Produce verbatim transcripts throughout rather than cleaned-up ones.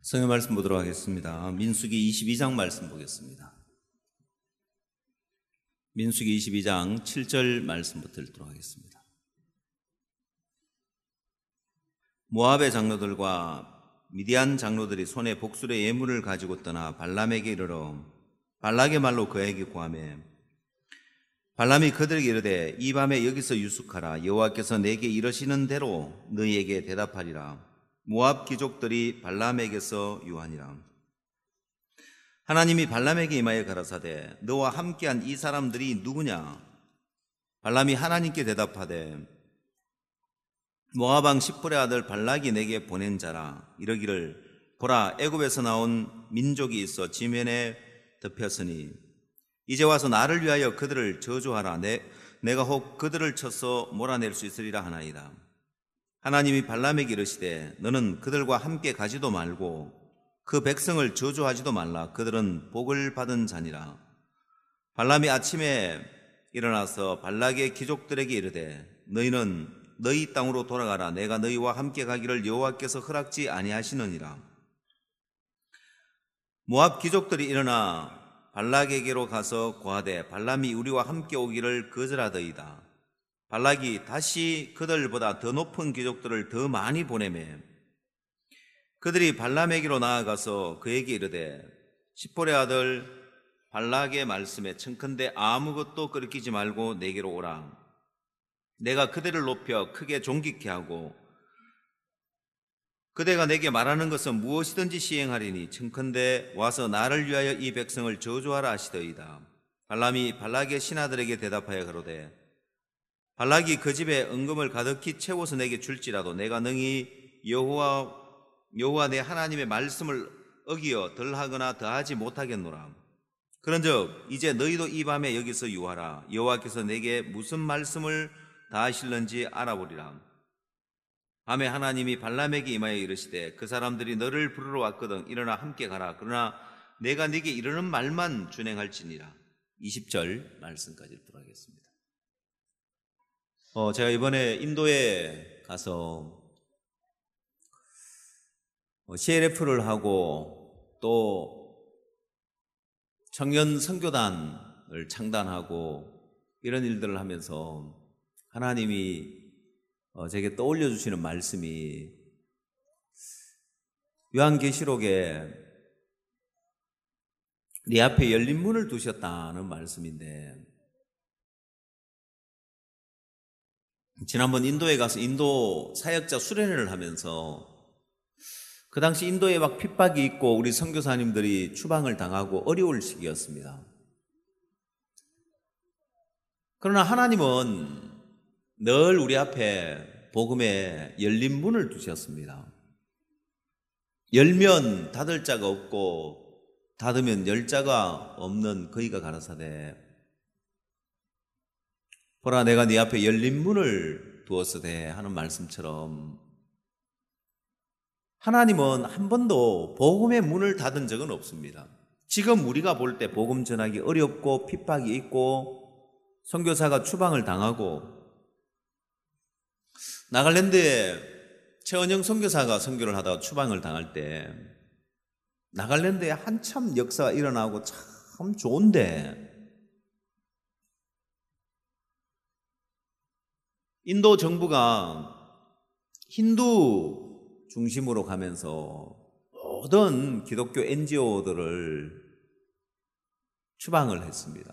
성경 말씀 보도록 하겠습니다. 민수기 이십이 장 말씀 보겠습니다. 민수기 이십이 장 칠 절 말씀부터 읽도록 하겠습니다. 모압의 장로들과 미디안 장로들이 손에 복술의 예물을 가지고 떠나 발람에게 이르러 발락의 말로 그에게 고하매 발람이 그들에게 이르되 이 밤에 여기서 유숙하라. 여호와께서 내게 이르시는 대로 너희에게 대답하리라. 모압 귀족들이 발람에게서 유하니라. 하나님이 발람에게 임하여 가라사대 너와 함께한 이 사람들이 누구냐? 발람이 하나님께 대답하되 모압 왕 십볼의 아들 발락이 내게 보낸 자라. 이르기를 보라 애굽에서 나온 민족이 있어 지면에 덮였으니 이제 와서 나를 위하여 그들을 저주하라. 내, 내가 혹 그들을 쳐서 몰아낼 수 있으리라 하나이다. 하나님이 발람에게 이르시되 너는 그들과 함께 가지도 말고 그 백성을 저주하지도 말라. 그들은 복을 받은 자니라. 발람이 아침에 일어나서 발락의 귀족들에게 이르되 너희는 너희 땅으로 돌아가라. 내가 너희와 함께 가기를 여호와께서 허락지 아니하시느니라. 모압 귀족들이 일어나 발락에게로 가서 고하되 발람이 우리와 함께 오기를 거절하더이다. 발락이 다시 그들보다 더 높은 귀족들을 더 많이 보내매 그들이 발람에게로 나아가서 그에게 이르되 십볼의 아들 발락의 말씀에 청컨대 아무것도 끄리끼지 말고 내게로 오라. 내가 그들을 높여 크게 존귀케 하고 그대가 내게 말하는 것은 무엇이든지 시행하리니 청컨대 와서 나를 위하여 이 백성을 저주하라 하시더이다. 발람이 발락의 신하들에게 대답하여 가로되 발락이 그 집에 은금을 가득히 채워서 내게 줄지라도 내가 능히 여호와 여호와 내 하나님의 말씀을 어기어 덜하거나 더하지 못하겠노라. 그런즉 이제 너희도 이 밤에 여기서 유하라. 여호와께서 내게 무슨 말씀을 다하실는지 알아보리라. 밤에 하나님이 발람에게 임하여 이르시되 그 사람들이 너를 부르러 왔거든 일어나 함께 가라. 그러나 내가 네게 이르는 말만 준행할지니라. 이십 절 말씀까지 읽도록 하겠습니다. 어, 제가 이번에 인도에 가서 씨엘에프를 하고 또 청년 선교단을 창단하고 이런 일들을 하면서 하나님이 제게 떠올려 주시는 말씀이 요한계시록에 네 앞에 열린 문을 두셨다는 말씀인데 지난번 인도에 가서 인도 사역자 수련회를 하면서 그 당시 인도에 막 핍박이 있고 우리 선교사님들이 추방을 당하고 어려울 시기였습니다. 그러나 하나님은 늘 우리 앞에 복음에 열린 문을 두셨습니다. 열면 닫을 자가 없고 닫으면 열 자가 없는 그이가 가라사대 보라 내가 네 앞에 열린 문을 두었으되 하는 말씀처럼 하나님은 한 번도 복음의 문을 닫은 적은 없습니다. 지금 우리가 볼 때 복음 전하기 어렵고 핍박이 있고 선교사가 추방을 당하고 나갈랜드에 최원영 선교사가 선교를 하다가 추방을 당할 때 나갈랜드에 한참 역사가 일어나고 참 좋은데 인도 정부가 힌두 중심으로 가면서 모든 기독교 엔지오들을 추방을 했습니다.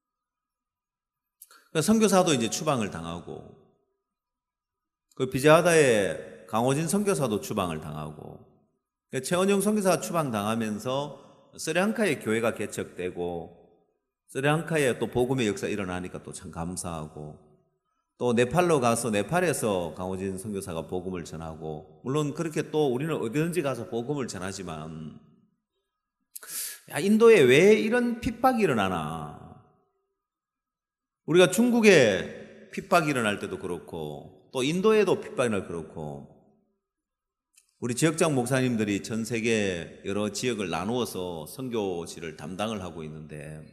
선교사도 이제 추방을 당하고 그 비자하다의 강호진 선교사도 추방을 당하고 최원영 선교사가 추방당하면서 스리랑카의 교회가 개척되고 스리랑카에 또 복음의 역사 일어나니까 또 참 감사하고 또 네팔로 가서 네팔에서 강호진 선교사가 복음을 전하고 물론 그렇게 또 우리는 어디든지 가서 복음을 전하지만 야, 인도에 왜 이런 핍박이 일어나나? 우리가 중국에 핍박이 일어날 때도 그렇고 또 인도에도 핍박이 일어날 그렇고 우리 지역장 목사님들이 전 세계 여러 지역을 나누어서 선교지를 담당을 하고 있는데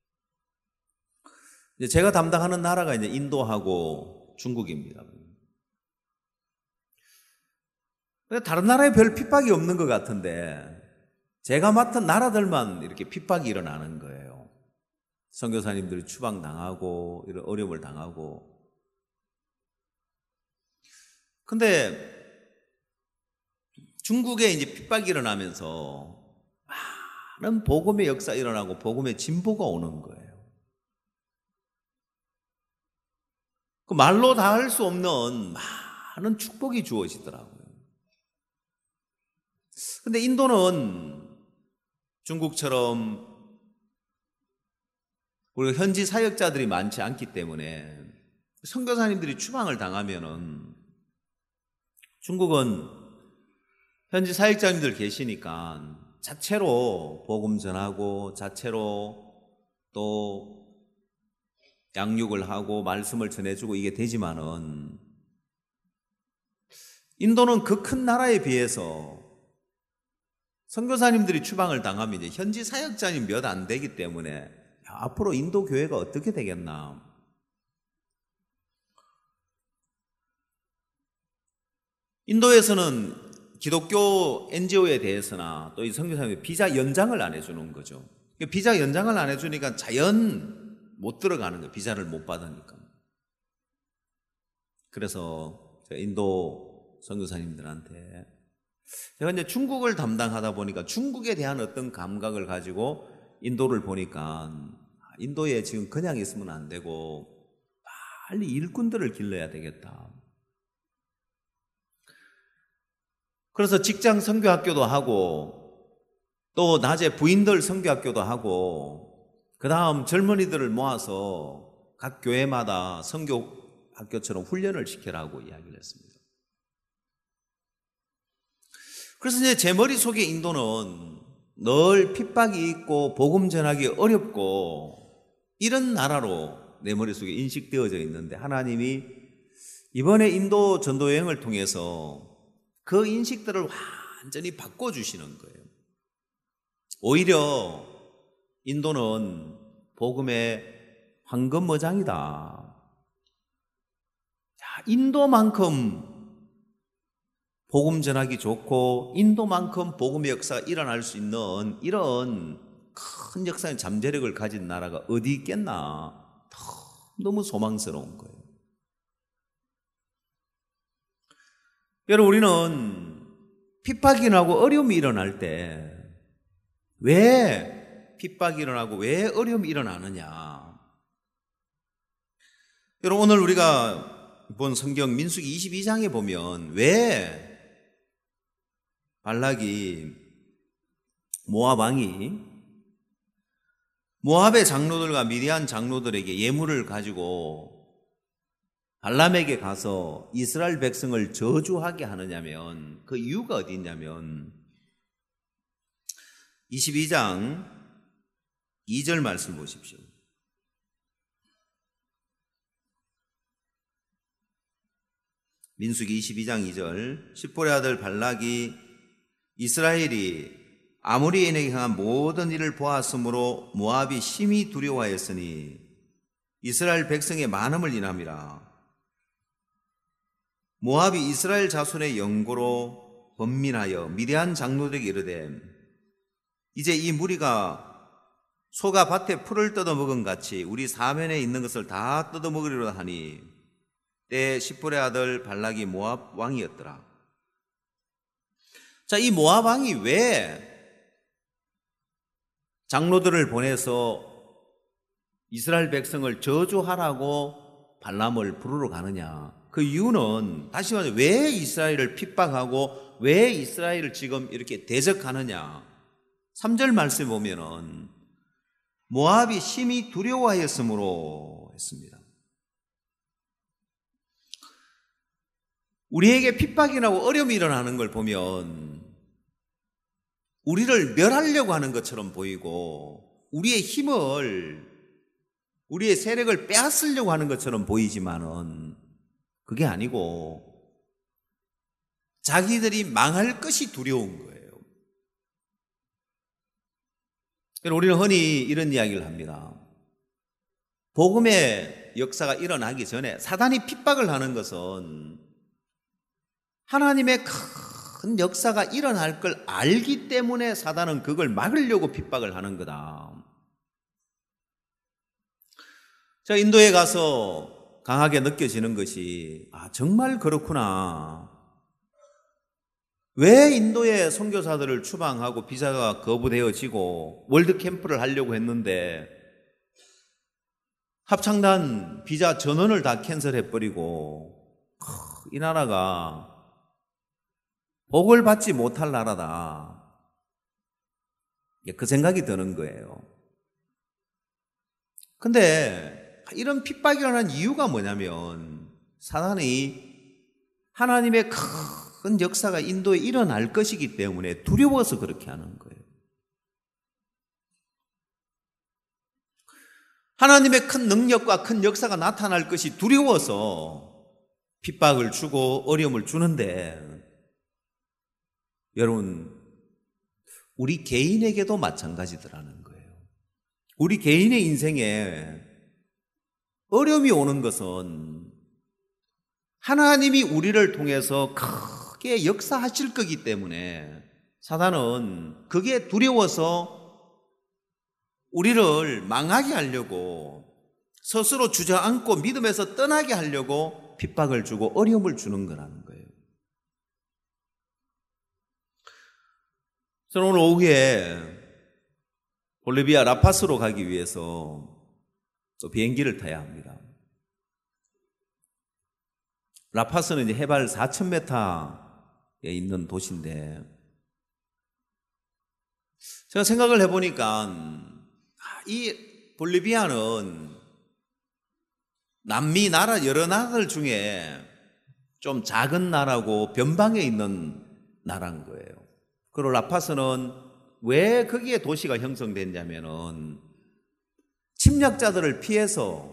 제가 담당하는 나라가 이제 인도하고 중국입니다. 다른 나라에 별 핍박이 없는 것 같은데 제가 맡은 나라들만 이렇게 핍박이 일어나는 거예요. 선교사님들이 추방당하고 이런 어려움을 당하고. 근데 중국에 이제 핍박이 일어나면서 많은 복음의 역사 일어나고 복음의 진보가 오는 거예요. 그 말로 다 할 수 없는 많은 축복이 주어지더라고요. 근데 인도는 중국처럼 우리가 현지 사역자들이 많지 않기 때문에 선교사님들이 추방을 당하면은 중국은 현지 사역자님들 계시니까 자체로 복음 전하고 자체로 또 양육을 하고 말씀을 전해주고 이게 되지만은 인도는 그 큰 나라에 비해서 선교사님들이 추방을 당하면 이제 현지 사역자님 몇 안 되기 때문에 야, 앞으로 인도 교회가 어떻게 되겠나. 인도에서는 기독교 엔지오에 대해서나 또 이 선교사님이 비자 연장을 안 해주는 거죠. 비자 연장을 안 해주니까 자연 못 들어가는 거예요. 비자를 못 받으니까. 그래서 제가 인도 선교사님들한테 제가 이제 중국을 담당하다 보니까 중국에 대한 어떤 감각을 가지고 인도를 보니까 인도에 지금 그냥 있으면 안 되고 빨리 일꾼들을 길러야 되겠다. 그래서 직장 선교학교도 하고 또 낮에 부인들 선교학교도 하고 그 다음 젊은이들을 모아서 각 교회마다 선교학교처럼 훈련을 시켜라고 이야기를 했습니다. 그래서 이제 제 머릿속에 인도는 늘 핍박이 있고 복음 전하기 어렵고 이런 나라로 내 머릿속에 인식되어져 있는데 하나님이 이번에 인도 전도 여행을 통해서 그 인식들을 완전히 바꿔주시는 거예요. 오히려 인도는 복음의 황금어장이다. 인도만큼 복음 전하기 좋고 인도만큼 복음의 역사가 일어날 수 있는 이런 큰 역사의 잠재력을 가진 나라가 어디 있겠나. 너무 소망스러운 거예요. 여러분, 우리는 핍박이 일어나고 어려움이 일어날 때 왜 핍박이 일어나고 왜 어려움이 일어나느냐. 여러분, 오늘 우리가 본 성경 민수기 이십이 장에 보면 왜 발락이 모압 왕이 모압의 장로들과 미디안 장로들에게 예물을 가지고 발람에게 가서 이스라엘 백성을 저주하게 하느냐면 그 이유가 어디 있냐면 이십이 장 이 절 말씀 보십시오. 민수기 이십이 장 이 절 십볼의 아들 발락이 이스라엘이 아모리인에게 향한 모든 일을 보았으므로 모압이 심히 두려워하였으니 이스라엘 백성의 많음을 인함이라. 모압이 이스라엘 자손의 영고로 번민하여 미디안 장로들에게 이르되 이제 이 무리가 소가 밭에 풀을 뜯어먹은 같이 우리 사면에 있는 것을 다 뜯어먹으리로다 하니 때 십볼의 아들 발락이 모압 왕이었더라. 자, 이 모압 왕이 왜 장로들을 보내서 이스라엘 백성을 저주하라고 발람을 부르러 가느냐. 그 이유는 다시 말해서 왜 이스라엘을 핍박하고 왜 이스라엘을 지금 이렇게 대적하느냐. 삼 절 말씀에 보면은 모압이 심히 두려워하였으므로 했습니다. 우리에게 핍박이 나고 어려움이 일어나는 걸 보면 우리를 멸하려고 하는 것처럼 보이고 우리의 힘을 우리의 세력을 빼앗으려고 하는 것처럼 보이지만은 그게 아니고 자기들이 망할 것이 두려운 거예요. 우리는 흔히 이런 이야기를 합니다. 복음의 역사가 일어나기 전에 사단이 핍박을 하는 것은 하나님의 큰 역사가 일어날 걸 알기 때문에 사단은 그걸 막으려고 핍박을 하는 거다. 저 인도에 가서 강하게 느껴지는 것이 아 정말 그렇구나. 왜 인도의 선교사들을 추방하고 비자가 거부되어지고 월드캠프를 하려고 했는데 합창단 비자 전원을 다 캔슬해버리고 이 나라가 복을 받지 못할 나라다. 그 생각이 드는 거예요. 근데 이런 핍박이 일어난 이유가 뭐냐면 사단이 하나님의 큰 역사가 인도에 일어날 것이기 때문에 두려워서 그렇게 하는 거예요. 하나님의 큰 능력과 큰 역사가 나타날 것이 두려워서 핍박을 주고 어려움을 주는데 여러분 우리 개인에게도 마찬가지더라는 거예요. 우리 개인의 인생에 어려움이 오는 것은 하나님이 우리를 통해서 크게 역사하실 거기 때문에 사단은 그게 두려워서 우리를 망하게 하려고 스스로 주저앉고 믿음에서 떠나게 하려고 핍박을 주고 어려움을 주는 거라는 거예요. 저는 오늘 오후에 볼리비아 라파스로 가기 위해서 또 비행기를 타야 합니다. 라파스는 이제 해발 사천 미터에 있는 도시인데 제가 생각을 해보니까 이 볼리비아는 남미 나라 여러 나라들 중에 좀 작은 나라고 변방에 있는 나라인 거예요. 그리고 라파스는 왜 거기에 도시가 형성됐냐면은 침략자들을 피해서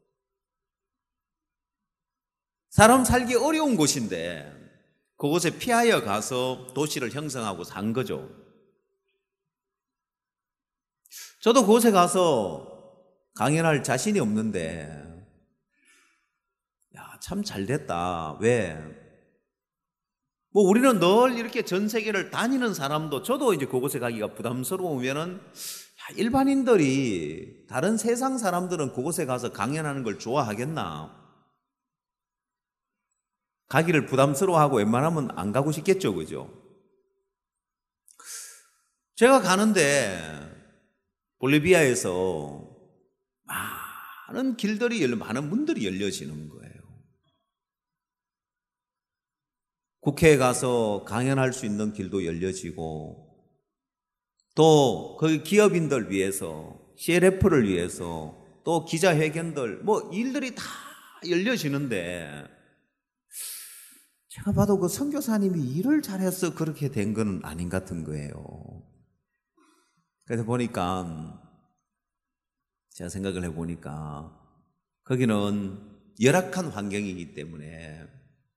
사람 살기 어려운 곳인데 그곳에 피하여 가서 도시를 형성하고 산 거죠. 저도 그곳에 가서 강연할 자신이 없는데 야, 참 잘됐다. 왜? 뭐 우리는 늘 이렇게 전 세계를 다니는 사람도 저도 이제 그곳에 가기가 부담스러우면은 야, 일반인들이 다른 세상 사람들은 그곳에 가서 강연하는 걸 좋아하겠나? 가기를 부담스러워하고 웬만하면 안 가고 싶겠죠, 그죠? 제가 가는데 볼리비아에서 많은 길들이 열려, 많은 문들이 열려지는 거예요. 국회에 가서 강연할 수 있는 길도 열려지고 또 거기 기업인들 위해서 씨엘에프를 위해서 또 기자회견들 뭐 일들이 다 열려지는데 제가 봐도 그 선교사님이 일을 잘해서 그렇게 된 건 아닌 같은 거예요. 그래서 보니까 제가 생각을 해보니까 거기는 열악한 환경이기 때문에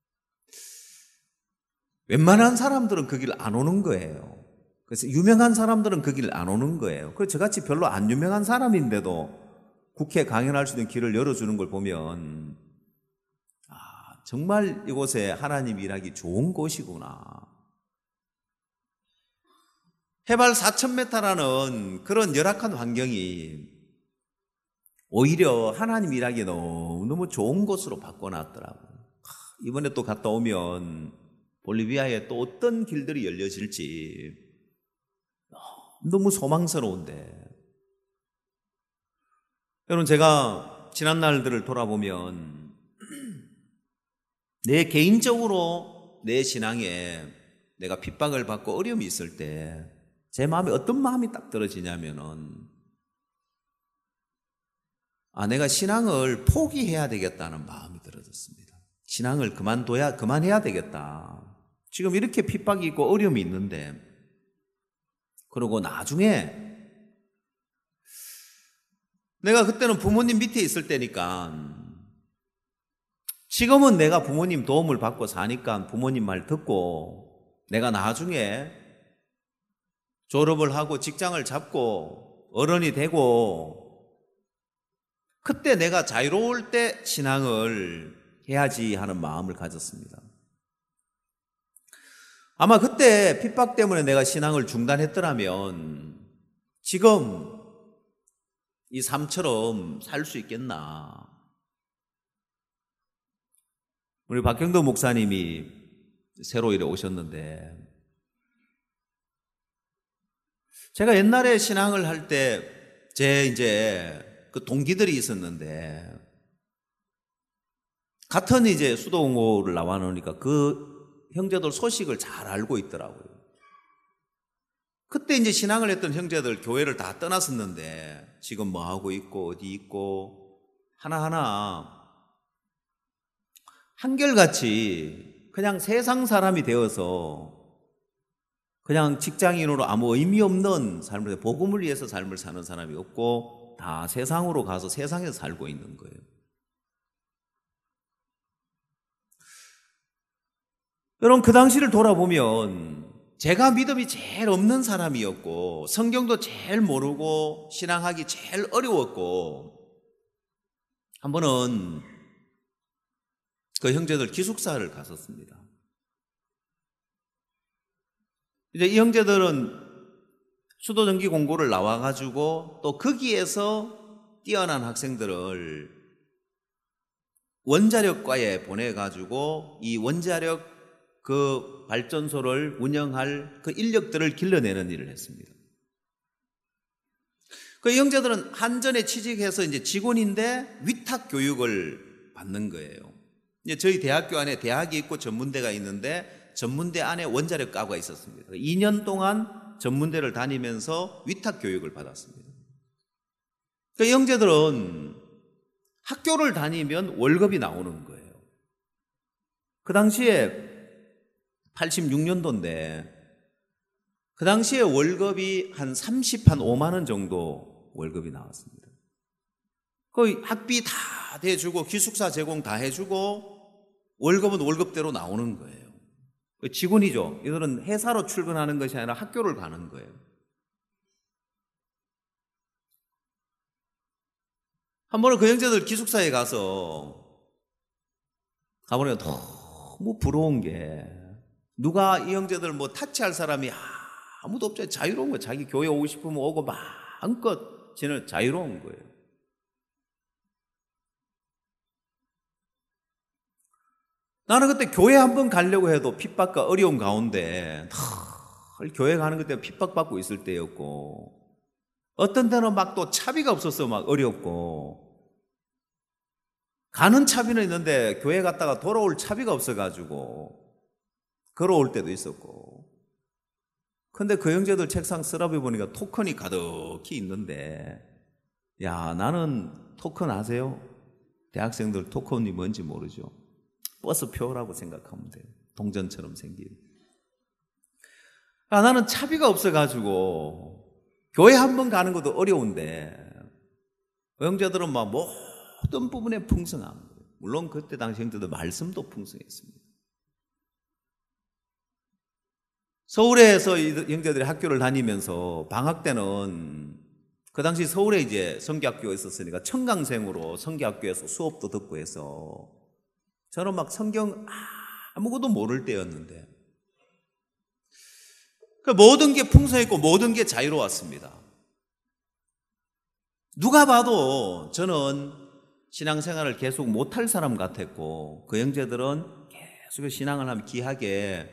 웬만한 사람들은 그 길 안 오는 거예요. 그래서 유명한 사람들은 그 길 안 오는 거예요. 그래서 저같이 별로 안 유명한 사람인데도 국회에 강연할 수 있는 길을 열어주는 걸 보면 아, 정말 이곳에 하나님 일하기 좋은 곳이구나. 해발 사천 미터라는 그런 열악한 환경이 오히려 하나님 일하기 너무너무 좋은 곳으로 바꿔놨더라고요. 이번에 또 갔다 오면 볼리비아에 또 어떤 길들이 열려질지 너무 소망스러운데 여러분 제가 지난 날들을 돌아보면 내 개인적으로 내 신앙에 내가 핍박을 받고 어려움이 있을 때 제 마음에 어떤 마음이 딱 들어지냐면은 아 내가 신앙을 포기해야 되겠다는 마음이 들어졌습니다. 신앙을 그만둬야 그만해야 되겠다. 지금 이렇게 핍박이 있고 어려움이 있는데 그러고 나중에 내가 그때는 부모님 밑에 있을 때니까 지금은 내가 부모님 도움을 받고 사니까 부모님 말 듣고 내가 나중에 졸업을 하고 직장을 잡고 어른이 되고 그때 내가 자유로울 때 신앙을 해야지 하는 마음을 가졌습니다. 아마 그때 핍박 때문에 내가 신앙을 중단했더라면 지금 이 삶처럼 살 수 있겠나. 우리 박경도 목사님이 새로 이래 오셨는데, 제가 옛날에 신앙을 할 때 제 이제 그 동기들이 있었는데, 같은 이제 수도공고를 나와 놓으니까 그 형제들 소식을 잘 알고 있더라고요. 그때 이제 신앙을 했던 형제들 교회를 다 떠났었는데 지금 뭐 하고 있고 어디 있고 하나하나 한결같이 그냥 세상 사람이 되어서 그냥 직장인으로 아무 의미 없는 삶을, 복음을 위해서 삶을 사는 사람이 없고 다 세상으로 가서 세상에서 살고 있는 거예요. 여러분, 그 당시를 돌아보면 제가 믿음이 제일 없는 사람이었고 성경도 제일 모르고 신앙하기 제일 어려웠고, 한 번은 그 형제들 기숙사를 갔었습니다. 이제 이 형제들은 수도전기 공고를 나와가지고 또 거기에서 뛰어난 학생들을 원자력과에 보내가지고 이 원자력 그 발전소를 운영할 그 인력들을 길러내는 일을 했습니다. 그 형제들은 한전에 취직해서 이제 직원인데 위탁 교육을 받는 거예요. 이제 저희 대학교 안에 대학이 있고 전문대가 있는데 전문대 안에 원자력과가 있었습니다. 이 년 동안 전문대를 다니면서 위탁 교육을 받았습니다. 그 형제들은 학교를 다니면 월급이 나오는 거예요. 그 당시에 팔십육 년도인데 그 당시에 월급이 한 삼십, 한 오만 원 정도 월급이 나왔습니다. 거의 학비 다 대주고 기숙사 제공 다 해주고 월급은 월급대로 나오는 거예요. 직원이죠. 이들은 회사로 출근하는 것이 아니라 학교를 가는 거예요. 한 번은 그 형제들 기숙사에 가서 가보니까 너무 부러운 게, 누가 이 형제들 뭐 타치할 사람이 아무도 없죠. 자유로운 거예요. 자기 교회 오고 싶으면 오고 마음껏 지는 자유로운 거예요. 나는 그때 교회 한번 가려고 해도 핍박과 어려운 가운데 늘 교회 가는 것 때문에 핍박받고 있을 때였고, 어떤 때는 막 또 차비가 없어서 막 어렵고, 가는 차비는 있는데 교회 갔다가 돌아올 차비가 없어가지고 걸어올 때도 있었고. 근데 그 형제들 책상 서랍에 보니까 토큰이 가득히 있는데, 야, 나는 토큰 아세요? 대학생들 토큰이 뭔지 모르죠. 버스표라고 생각하면 돼요. 동전처럼 생긴. 아, 나는 차비가 없어가지고 교회 한 번 가는 것도 어려운데 그 형제들은 막 모든 부분에 풍성한 거예요. 물론 그때 당시 형제들 말씀도 풍성했습니다. 서울에서 이 형제들이 학교를 다니면서 방학 때는 그 당시 서울에 이제 성교학교가 있었으니까 청강생으로 성교학교에서 수업도 듣고 해서 저는 막 성경 아무것도 모를 때였는데 그 모든 게 풍성했고 모든 게 자유로웠습니다. 누가 봐도 저는 신앙생활을 계속 못할 사람 같았고, 그 형제들은 계속 신앙을 하면 귀하게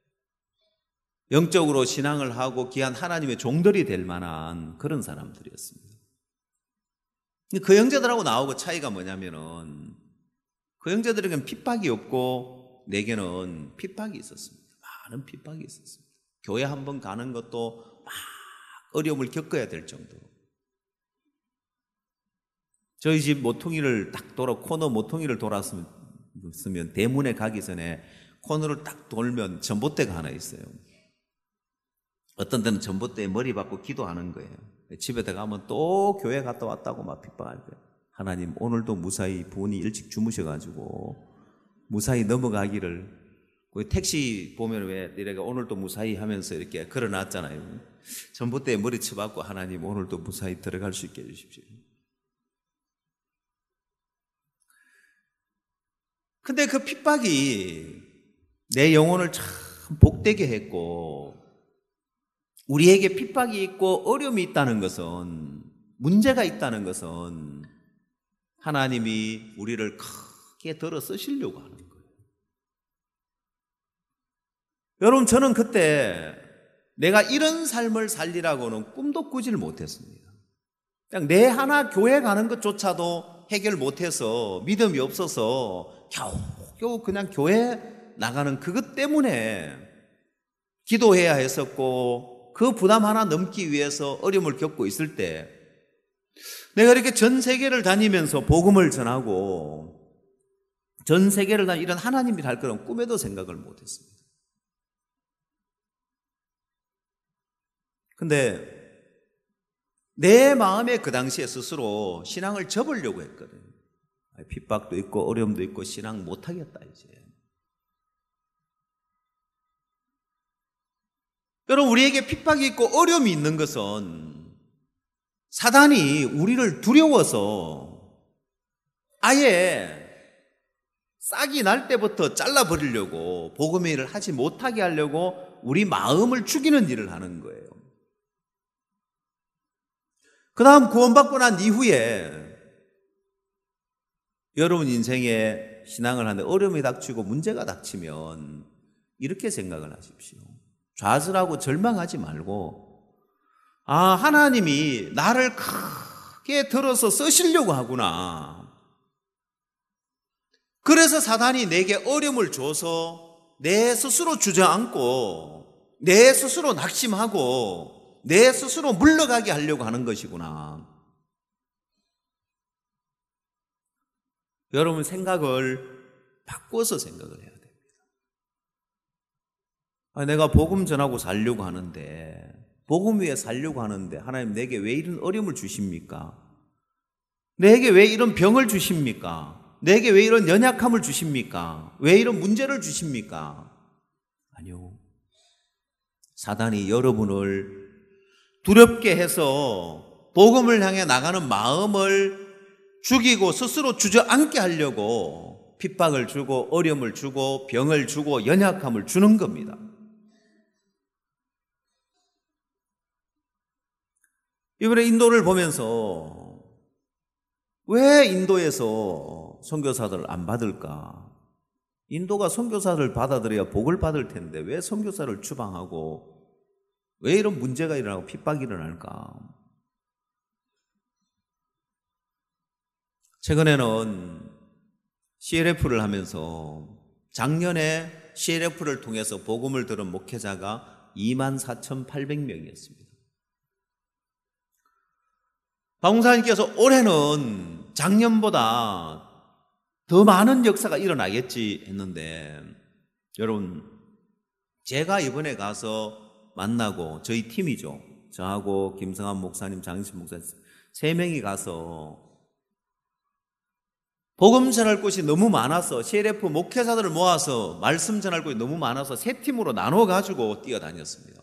영적으로 신앙을 하고 귀한 하나님의 종들이 될 만한 그런 사람들이었습니다. 그 형제들하고 나하고 차이가 뭐냐면은, 그 형제들에게는 핍박이 없고 내게는 핍박이 있었습니다. 많은 핍박이 있었습니다. 교회 한번 가는 것도 막 어려움을 겪어야 될 정도로. 저희 집 모퉁이를 딱 돌아, 코너 모퉁이를 돌았으면 대문에 가기 전에 코너를 딱 돌면 전봇대가 하나 있어요. 어떤 때는 전봇대에 머리 박고 기도하는 거예요. 집에 들어가면 또 교회 갔다 왔다고 막 핍박할 거예요. 하나님, 오늘도 무사히 부인이 일찍 주무셔가지고 무사히 넘어가기를. 택시 보면 왜 내가 오늘도 무사히 하면서 이렇게 걸어놨잖아요. 전봇대에 머리 쳐박고 하나님, 오늘도 무사히 들어갈 수 있게 해주십시오. 근데 그 핍박이 내 영혼을 참 참 복되게 했고, 우리에게 핍박이 있고 어려움이 있다는 것은, 문제가 있다는 것은 하나님이 우리를 크게 들어 쓰시려고 하는 거예요. 여러분, 저는 그때 내가 이런 삶을 살리라고는 꿈도 꾸질 못했습니다. 그냥 내 하나 교회 가는 것조차도 해결 못해서 믿음이 없어서 겨우겨우 그냥 교회 나가는 그것 때문에 기도해야 했었고, 그 부담 하나 넘기 위해서 어려움을 겪고 있을 때 내가 이렇게 전 세계를 다니면서 복음을 전하고 전 세계를 다니 이런 하나님이 할 거라고 꿈에도 생각을 못했습니다. 근데 내 마음에 그 당시에 스스로 신앙을 접으려고 했거든요. 핍박도 있고 어려움도 있고 신앙 못하겠다 이제. 여러분, 우리에게 핍박이 있고 어려움이 있는 것은 사단이 우리를 두려워서 아예 싹이 날 때부터 잘라버리려고, 복음의 일을 하지 못하게 하려고 우리 마음을 죽이는 일을 하는 거예요. 그 다음 구원받고 난 이후에 여러분 인생에 신앙을 하는데 어려움이 닥치고 문제가 닥치면 이렇게 생각을 하십시오. 좌절하고 절망하지 말고, 아, 하나님이 나를 크게 들어서 쓰시려고 하구나. 그래서 사단이 내게 어려움을 줘서 내 스스로 주저앉고 내 스스로 낙심하고 내 스스로 물러가게 하려고 하는 것이구나. 여러분, 생각을 바꿔서 생각을 해야 됩니다. 아, 내가 복음 전하고 살려고 하는데, 복음 위에 살려고 하는데 하나님 내게 왜 이런 어려움을 주십니까? 내게 왜 이런 병을 주십니까? 내게 왜 이런 연약함을 주십니까? 왜 이런 문제를 주십니까? 아니요. 사단이 여러분을 두렵게 해서 복음을 향해 나가는 마음을 죽이고 스스로 주저앉게 하려고 핍박을 주고 어려움을 주고 병을 주고 연약함을 주는 겁니다. 이번에 인도를 보면서 왜 인도에서 선교사들 안 받을까? 인도가 선교사를 받아들여야 복을 받을 텐데 왜 선교사를 추방하고 왜 이런 문제가 일어나고 핍박이 일어날까? 최근에는 씨엘에프를 하면서 작년에 씨엘에프를 통해서 복음을 들은 목회자가 이만 사천팔백 명이었습니다. 박목사님께서 올해는 작년보다 더 많은 역사가 일어나겠지 했는데, 여러분, 제가 이번에 가서 만나고, 저희 팀이죠. 저하고 김성환 목사님, 장인신 목사님 세 명이 가서 복음 전할 곳이 너무 많아서 씨엘에프 목회자들을 모아서 말씀 전할 곳이 너무 많아서 세 팀으로 나눠 가지고 뛰어다녔습니다.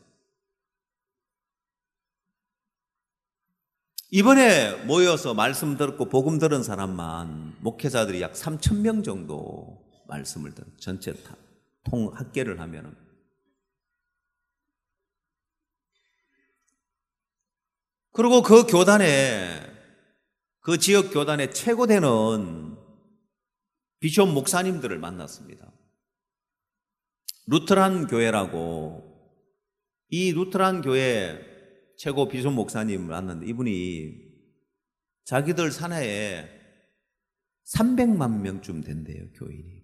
이번에 모여서 말씀 듣고 복음 들은 사람만 목회자들이 약 삼천 명 정도 말씀을 듣는, 전체 통 합계를 하면은. 그리고 그 교단에, 그 지역 교단에 최고 되는 비숍 목사님들을 만났습니다. 루트란 교회라고, 이 루트란 교회 최고 비숍 목사님을 만났는데 이분이 자기들 산하에 삼백만 명쯤 된대요, 교인이.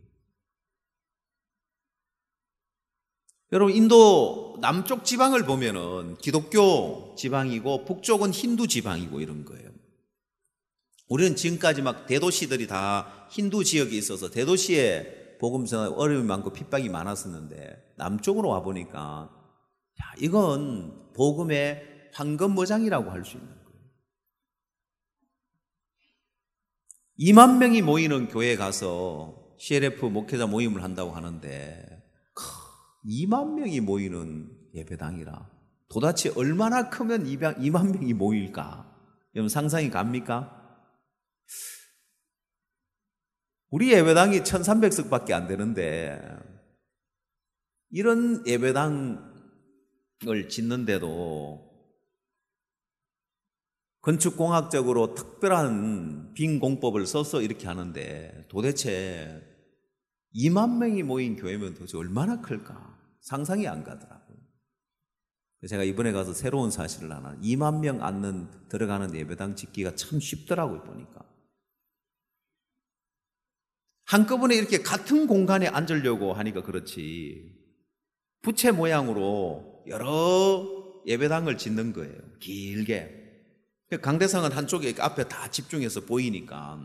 여러분, 인도 남쪽 지방을 보면은 기독교 지방이고 북쪽은 힌두 지방이고 이런 거예요. 우리는 지금까지 막 대도시들이 다 힌두 지역이 있어서 대도시에 복음 전하기 어려움이 많고 핍박이 많았었는데, 남쪽으로 와보니까 야, 이건 복음의 황금무장이라고 할 수 있는 거예요. 이만 명이 모이는 교회에 가서 씨엘에프 목회자 모임을 한다고 하는데, 이만 명이 모이는 예배당이라 도대체 얼마나 크면 이만 명이 모일까? 여러분, 상상이 갑니까? 우리 예배당이 천삼백 석밖에 안 되는데 이런 예배당을 짓는데도 건축공학적으로 특별한 빈공법을 써서 이렇게 하는데 도대체 이만 명이 모인 교회면 도대체 얼마나 클까? 상상이 안 가더라고요. 제가 이번에 가서 새로운 사실을 하나, 이만 명 앉는 들어가는 예배당 짓기가 참 쉽더라고요, 보니까. 한꺼번에 이렇게 같은 공간에 앉으려고 하니까 그렇지, 부채 모양으로 여러 예배당을 짓는 거예요, 길게. 강대상은 한쪽에 앞에 다 집중해서 보이니까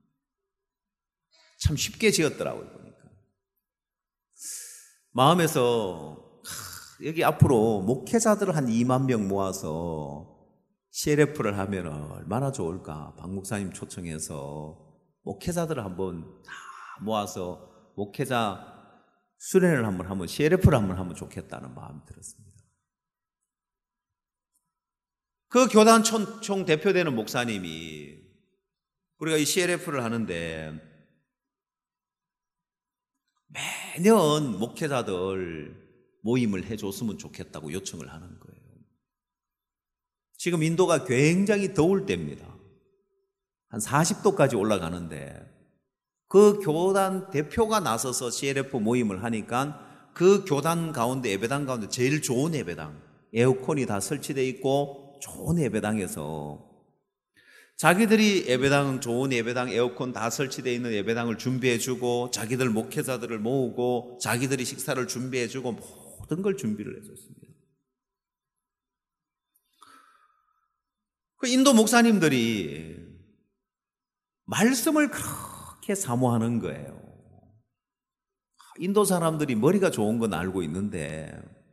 참 쉽게 지었더라고요, 보니까. 마음에서 여기 앞으로 목회자들을 한 이만 명 모아서 씨엘에프를 하면 얼마나 좋을까. 박 목사님 초청해서 목회자들을 한번 다 모아서 목회자 수련회를 한번 하면, 씨엘에프를 한번 하면 좋겠다는 마음이 들었습니다. 그 교단 총, 총 대표되는 목사님이 우리가 이 씨엘에프를 하는데 매년 목회자들 모임을 해줬으면 좋겠다고 요청을 하는 거예요. 지금 인도가 굉장히 더울 때입니다. 한 사십 도까지 올라가는데 그 교단 대표가 나서서 씨엘에프 모임을 하니까 그 교단 가운데, 예배당 가운데 제일 좋은 예배당, 에어컨이 다 설치되어 있고 좋은 예배당에서 자기들이 예배당, 좋은 예배당, 에어컨 다 설치되어 있는 예배당을 준비해주고 자기들 목회자들을 모으고 자기들이 식사를 준비해주고 모든 걸 준비를 해줬습니다. 그 인도 목사님들이 말씀을 그렇게 사모하는 거예요. 인도 사람들이 머리가 좋은 건 알고 있는데,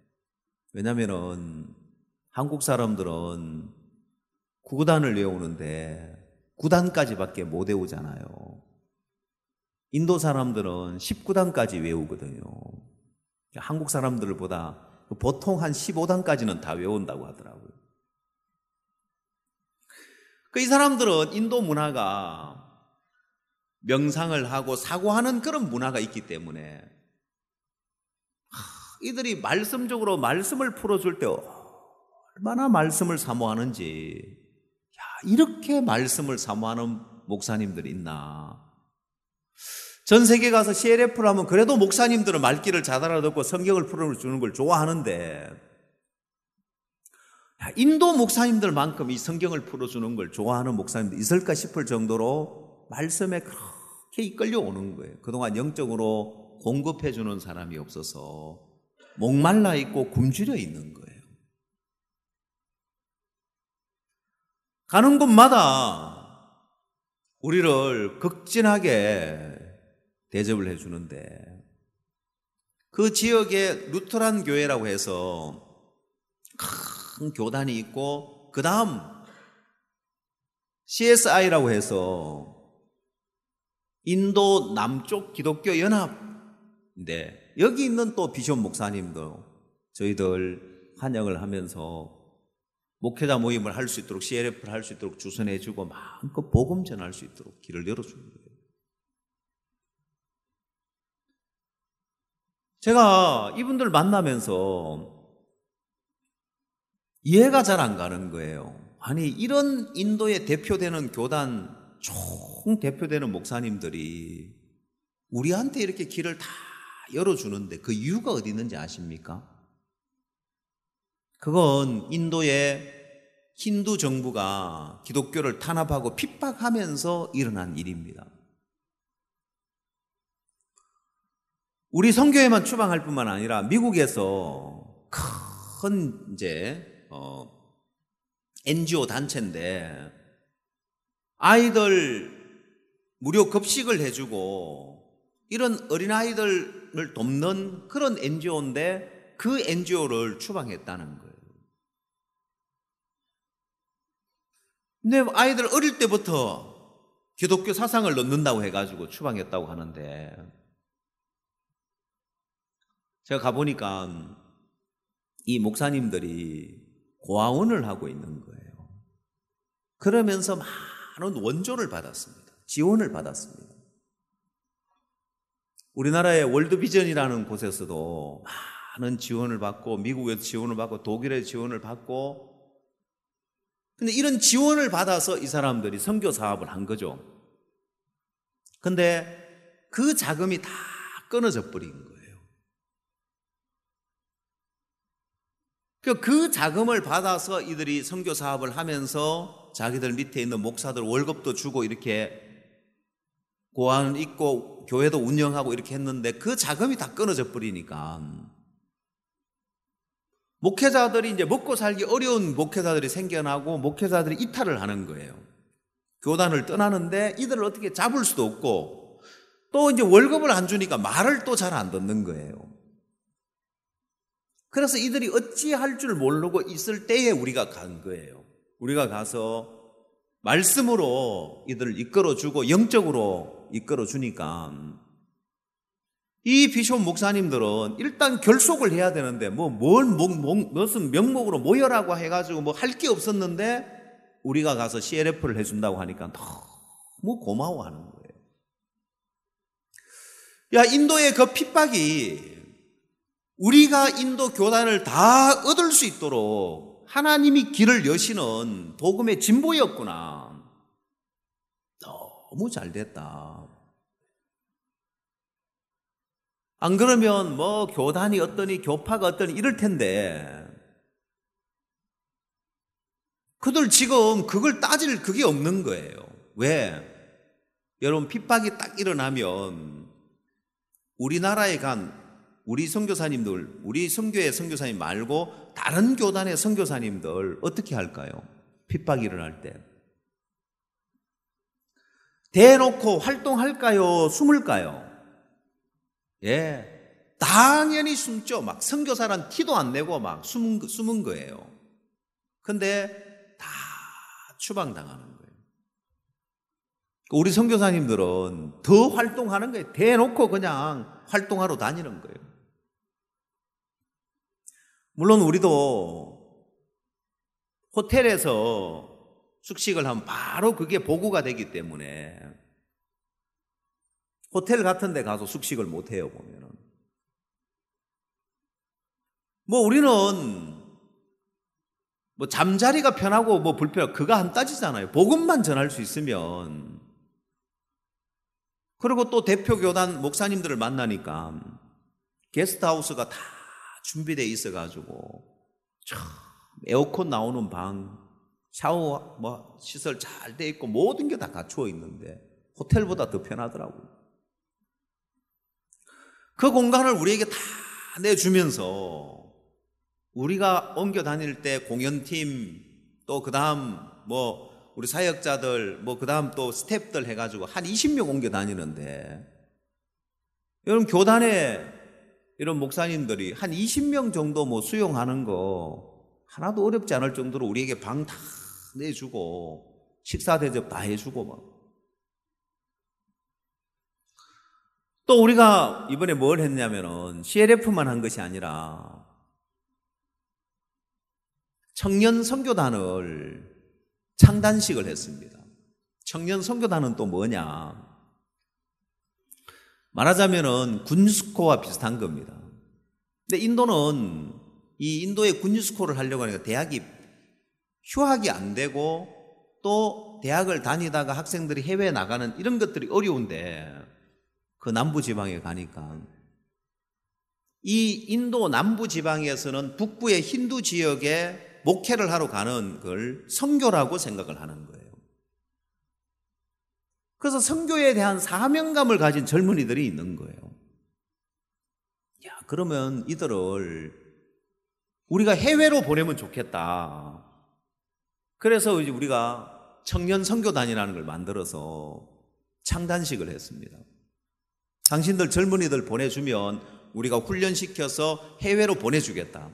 왜냐면은 한국 사람들은 구단을 외우는데 구 단까지밖에 못 외우잖아요. 인도 사람들은 십구 단까지 외우거든요. 한국 사람들보다 보통 한 십오 단까지는 다 외운다고 하더라고요. 그 이 사람들은 인도 문화가 명상을 하고 사고하는 그런 문화가 있기 때문에 이들이 말씀적으로 말씀을 풀어줄 때 얼마나 말씀을 사모하는지, 야, 이렇게 말씀을 사모하는 목사님들이 있나. 전 세계 가서 씨엘에프를 하면 그래도 목사님들은 말귀를 잘 알아듣고 성경을 풀어주는 걸 좋아하는데, 야, 인도 목사님들만큼 이 성경을 풀어주는 걸 좋아하는 목사님들 있을까 싶을 정도로 말씀에 그렇게 이끌려 오는 거예요. 그동안 영적으로 공급해주는 사람이 없어서 목말라 있고 굶주려 있는 거예요. 가는 곳마다 우리를 극진하게 대접을 해주는데, 그 지역에 루터란 교회라고 해서 큰 교단이 있고, 그 다음 씨에스아이라고 해서 인도 남쪽 기독교 연합인데, 여기 있는 또 비숍 목사님도 저희들 환영을 하면서 목회자 모임을 할 수 있도록, 씨엘에프를 할 수 있도록 주선해주고 마음껏 복음 전할 수 있도록 길을 열어주는 거예요. 제가 이분들 만나면서 이해가 잘 안 가는 거예요. 아니, 이런 인도에 대표되는 교단, 총 대표되는 목사님들이 우리한테 이렇게 길을 다 열어주는데 그 이유가 어디 있는지 아십니까? 그건 인도의 힌두 정부가 기독교를 탄압하고 핍박하면서 일어난 일입니다. 우리 선교회만 추방할 뿐만 아니라 미국에서 큰 이제 어, 엔지오 단체인데 아이들 무료 급식을 해주고 이런 어린아이들을 돕는 그런 엔지오인데 그 엔지오를 추방했다는 거예요. 근데 아이들 어릴 때부터 기독교 사상을 넣는다고 해가지고 추방했다고 하는데, 제가 가보니까 이 목사님들이 고아원을 하고 있는 거예요. 그러면서 많은 원조를 받았습니다. 지원을 받았습니다. 우리나라의 월드비전이라는 곳에서도 많은 지원을 받고 미국에서 지원을 받고 독일에서 지원을 받고 근데 이런 지원을 받아서 이 사람들이 선교 사업을 한 거죠. 근데 그 자금이 다 끊어져 버린 거예요. 그 자금을 받아서 이들이 선교 사업을 하면서 자기들 밑에 있는 목사들 월급도 주고 이렇게 고안 있고 교회도 운영하고 이렇게 했는데 그 자금이 다 끊어져 버리니까 목회자들이 이제 먹고 살기 어려운 목회자들이 생겨나고 목회자들이 이탈을 하는 거예요. 교단을 떠나는데 이들을 어떻게 잡을 수도 없고 또 이제 월급을 안 주니까 말을 또 잘 안 듣는 거예요. 그래서 이들이 어찌할 줄 모르고 있을 때에 우리가 간 거예요. 우리가 가서 말씀으로 이들을 이끌어주고 영적으로 이끌어주니까 이 비숍 목사님들은 일단 결속을 해야 되는데 뭐 뭘, 무슨 명목으로 모여라고 해가지고 뭐 할 게 없었는데 우리가 가서 씨엘에프를 해준다고 하니까 너무 고마워하는 거예요. 야, 인도의 그 핍박이 우리가 인도 교단을 다 얻을 수 있도록 하나님이 길을 여시는 복음의 진보였구나. 너무 잘 됐다. 안 그러면 뭐 교단이 어떠니 교파가 어떠니 이럴 텐데 그들 지금 그걸 따질 그게 없는 거예요. 왜? 여러분 핍박이 딱 일어나면 우리나라에 간 우리 선교사님들, 우리 선교의 선교사님 말고 다른 교단의 선교사님들 어떻게 할까요? 핍박이 일어날 때. 대놓고 활동할까요? 숨을까요? 예, 당연히 숨죠. 막 선교사란 티도 안 내고 막 숨은, 숨은 거예요. 근데 다 추방당하는 거예요. 우리 선교사님들은 더 활동하는 거예요. 대놓고 그냥 활동하러 다니는 거예요. 물론 우리도 호텔에서 숙식을 하면 바로 그게 보고가 되기 때문에 호텔 같은 데 가서 숙식을 못 해요, 보면은. 뭐 우리는 뭐 잠자리가 편하고 뭐 불편하고 그거 안 따지잖아요. 복음만 전할 수 있으면. 그리고 또 대표 교단 목사님들을 만나니까 게스트하우스가 다 준비되어 있어가지고 참 에어컨 나오는 방, 샤워 뭐 시설 잘 돼 있고 모든 게 다 갖추어 있는데 호텔보다 더 편하더라고요. 그 공간을 우리에게 다 내주면서 우리가 옮겨 다닐 때 공연팀 또 그 다음 뭐 우리 사역자들 뭐 그 다음 또 스태프들 해가지고 한 이십 명 옮겨 다니는데 여러분 교단에 이런 목사님들이 한 이십 명 정도 뭐 수용하는 거 하나도 어렵지 않을 정도로 우리에게 방 다 내주고 식사 대접 다 해주고 막. 또 우리가 이번에 뭘 했냐면은 씨엘에프만 한 것이 아니라 청년 선교단을 창단식을 했습니다. 청년 선교단은 또 뭐냐? 말하자면은 군유스코와 비슷한 겁니다. 근데 인도는 이 인도의 군유스코를 하려고 하니까 대학이 휴학이 안 되고 또 대학을 다니다가 학생들이 해외에 나가는 이런 것들이 어려운데 그 남부 지방에 가니까 이 인도 남부 지방에서는 북부의 힌두 지역에 목회를 하러 가는 걸 선교라고 생각을 하는 거예요. 그래서 선교에 대한 사명감을 가진 젊은이들이 있는 거예요. 야, 그러면 이들을 우리가 해외로 보내면 좋겠다. 그래서 이제 우리가 청년 선교단이라는 걸 만들어서 창단식을 했습니다. 당신들 젊은이들 보내주면 우리가 훈련시켜서 해외로 보내주겠다.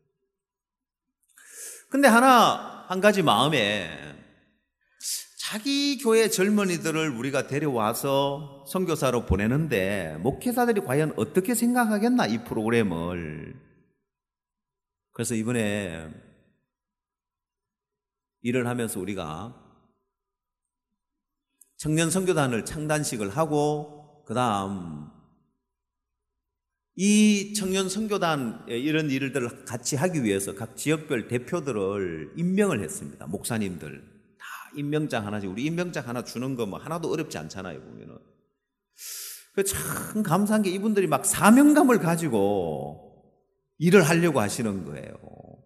근데 하나, 한 가지 마음에 자기 교회 젊은이들을 우리가 데려와서 선교사로 보내는데 목회자들이 과연 어떻게 생각하겠나, 이 프로그램을. 그래서 이번에 일을 하면서 우리가 청년 선교단을 창단식을 하고 그 다음 이 청년 선교단 이런 일들을 같이 하기 위해서 각 지역별 대표들을 임명을 했습니다. 목사님들 다 임명장 하나씩, 우리 임명장 하나 주는 거 뭐 하나도 어렵지 않잖아요, 보면은. 참 감사한 게 이분들이 막 사명감을 가지고 일을 하려고 하시는 거예요.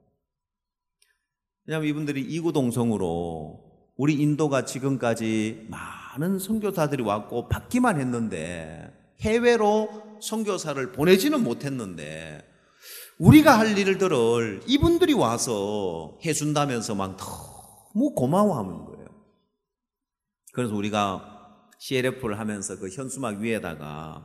왜냐하면 이분들이 이구동성으로 우리 인도가 지금까지 많은 선교사들이 왔고 받기만 했는데 해외로 선교사를 보내지는 못했는데 우리가 할 일들을 이분들이 와서 해준다면서 막 너무 고마워하는 거예요. 그래서 우리가 씨엘에프를 하면서 그 현수막 위에다가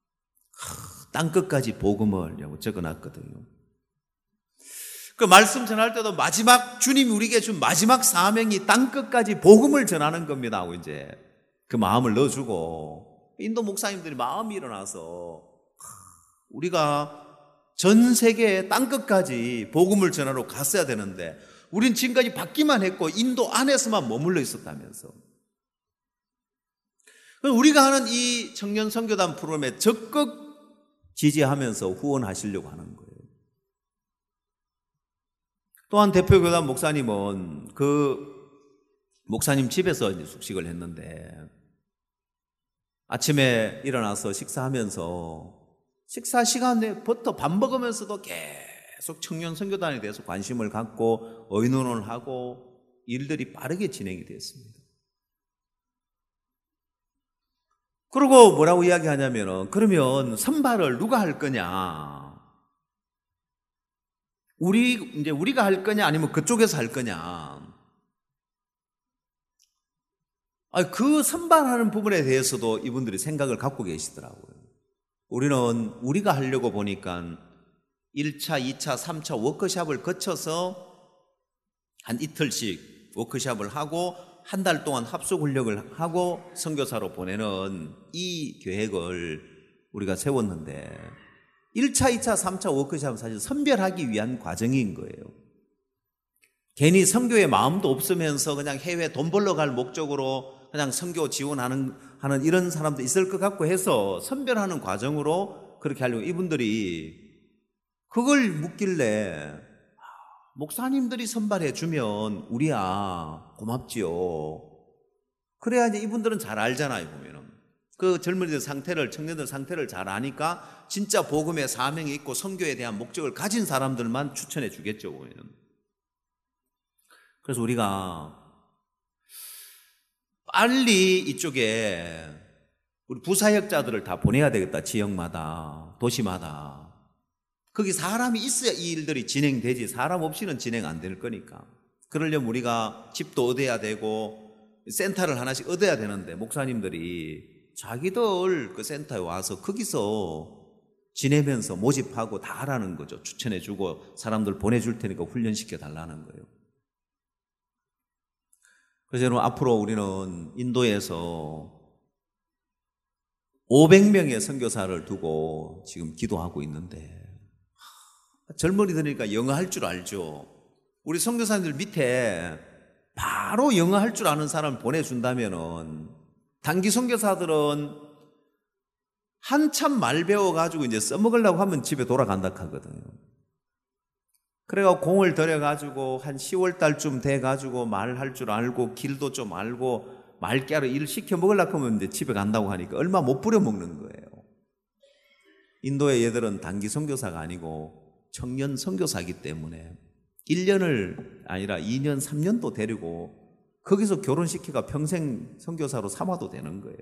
땅끝까지 복음을 적어놨거든요. 그 말씀 전할 때도 마지막 주님이 우리에게 준 마지막 사명이 땅끝까지 복음을 전하는 겁니다 하고 이제 그 마음을 넣어주고, 인도 목사님들이 마음이 일어나서 우리가 전 세계 땅끝까지 복음을 전하러 갔어야 되는데 우린 지금까지 받기만 했고 인도 안에서만 머물러 있었다면서. 우리가 하는 이 청년 선교단 프로그램에 적극 지지하면서 후원하시려고 하는 거예요. 또한 대표 교단 목사님은 그 목사님 집에서 이제 숙식을 했는데 아침에 일어나서 식사하면서 식사 시간에부터 밥 먹으면서도 계속 청년 선교단에 대해서 관심을 갖고 의논을 하고 일들이 빠르게 진행이 됐습니다. 그리고 뭐라고 이야기하냐면은, 그러면 선발을 누가 할 거냐? 우리, 이제 우리가 할 거냐? 아니면 그쪽에서 할 거냐? 아, 그 선발하는 부분에 대해서도 이분들이 생각을 갖고 계시더라고요. 우리는 우리가 하려고 보니까 일 차, 이 차, 삼 차 워크숍을 거쳐서 한 이틀씩 워크숍을 하고 한 달 동안 합숙 훈련을 하고 선교사로 보내는 이 계획을 우리가 세웠는데 일 차, 이 차, 삼 차 워크숍은 사실 선별하기 위한 과정인 거예요. 괜히 선교에 마음도 없으면서 그냥 해외 돈 벌러 갈 목적으로 그냥 선교 지원하는 하는 이런 사람도 있을 것 같고 해서 선별하는 과정으로 그렇게 하려고 이분들이 그걸 묻길래, 목사님들이 선발해 주면 우리야 고맙지요. 그래야 이제 이분들은 잘 알잖아요, 보면은. 그 젊은이들 상태를, 청년들 상태를 잘 아니까 진짜 복음의 사명이 있고 선교에 대한 목적을 가진 사람들만 추천해 주겠죠, 보면은. 그래서 우리가 빨리 이쪽에 우리 부사역자들을 다 보내야 되겠다. 지역마다, 도시마다. 거기 사람이 있어야 이 일들이 진행되지, 사람 없이는 진행 안 될 거니까. 그러려면 우리가 집도 얻어야 되고 센터를 하나씩 얻어야 되는데 목사님들이 자기들 그 센터에 와서 거기서 지내면서 모집하고 다 하라는 거죠. 추천해주고 사람들 보내줄 테니까 훈련시켜 달라는 거예요. 그래서 여러분, 앞으로 우리는 인도에서 오백 명의 선교사를 두고 지금 기도하고 있는데, 젊은이들이니까 영어 할 줄 알죠. 우리 선교사님들 밑에 바로 영어 할 줄 아는 사람을 보내준다면은 단기 선교사들은 한참 말 배워가지고 이제 써먹으려고 하면 집에 돌아간다 하거든요. 그래가 공을 들여가지고 한 시월 달쯤 돼가지고 말할 줄 알고 길도 좀 알고 말깨로 일 시켜 먹으려고 하면 이제 집에 간다고 하니까 얼마 못 부려 먹는 거예요. 인도의 얘들은 단기 선교사가 아니고 청년 선교사이기 때문에 일 년을 아니라 이 년, 삼 년도 데리고 거기서 결혼시키가 평생 선교사로 삼아도 되는 거예요.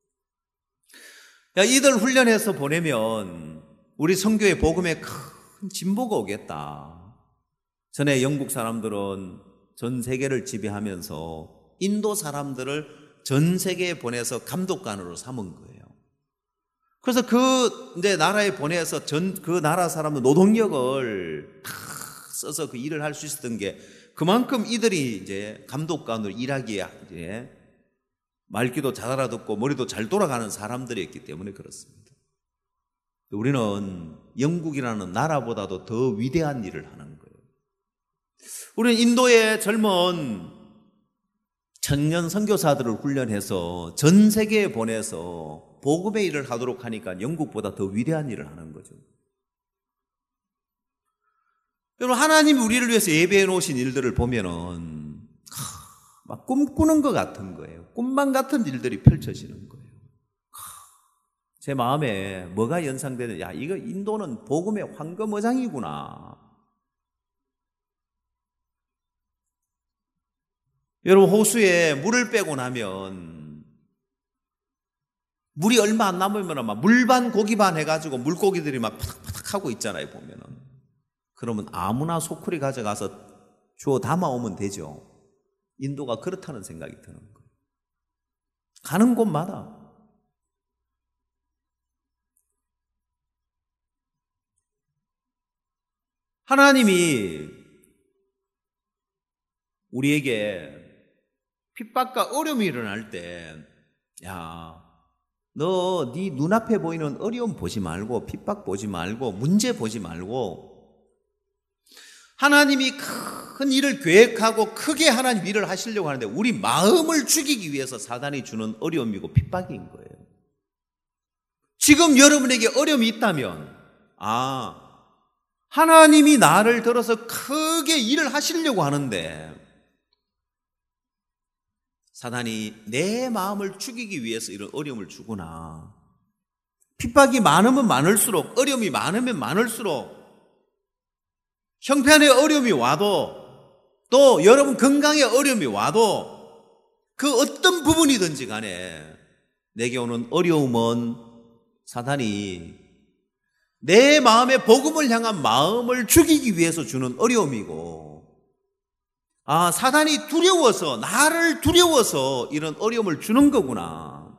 야, 이들 훈련해서 보내면 우리 선교의 복음에 큰 진보가 오겠다. 전에 영국 사람들은 전 세계를 지배하면서 인도 사람들을 전 세계에 보내서 감독관으로 삼은 거예요. 그래서 그 이제 나라에 보내서 전 그 나라 사람들 노동력을 다 써서 그 일을 할 수 있었던 게 그만큼 이들이 이제 감독관으로 일하기에 이제 말귀도 잘 알아듣고 머리도 잘 돌아가는 사람들이었기 때문에 그렇습니다. 우리는 영국이라는 나라보다도 더 위대한 일을 하는 거예요. 우리는 인도의 젊은 청년 선교사들을 훈련해서 전 세계에 보내서 복음의 일을 하도록 하니까 영국보다 더 위대한 일을 하는 거죠. 여러분, 하나님이 우리를 위해서 예배해 놓으신 일들을 보면은 막 꿈꾸는 것 같은 거예요. 꿈만 같은 일들이 펼쳐지는 거예요. 제 마음에 뭐가 연상되는, 야, 이거 인도는 복음의 황금어장이구나. 여러분, 호수에 물을 빼고 나면 물이 얼마 안 남으면 막 물반 고기반 해가지고 물고기들이 막 파닥파닥 하고 있잖아요, 보면은. 그러면 아무나 소쿠리 가져가서 주워 담아오면 되죠. 인도가 그렇다는 생각이 드는 거예요. 가는 곳마다. 하나님이 우리에게 핍박과 어려움이 일어날 때, 야, 너 네 눈앞에 보이는 어려움 보지 말고, 핍박 보지 말고, 문제 보지 말고, 하나님이 큰 일을 계획하고 크게 하나님 일을 하시려고 하는데 우리 마음을 죽이기 위해서 사단이 주는 어려움이고 핍박인 거예요. 지금 여러분에게 어려움이 있다면, 아, 하나님이 나를 들어서 크게 일을 하시려고 하는데 사단이 내 마음을 죽이기 위해서 이런 어려움을 주구나. 핍박이 많으면 많을수록, 어려움이 많으면 많을수록, 형편에 어려움이 와도, 또 여러분 건강에 어려움이 와도 그 어떤 부분이든지 간에 내게 오는 어려움은 사단이 내 마음의 복음을 향한 마음을 죽이기 위해서 주는 어려움이고, 아, 사단이 두려워서, 나를 두려워서 이런 어려움을 주는 거구나.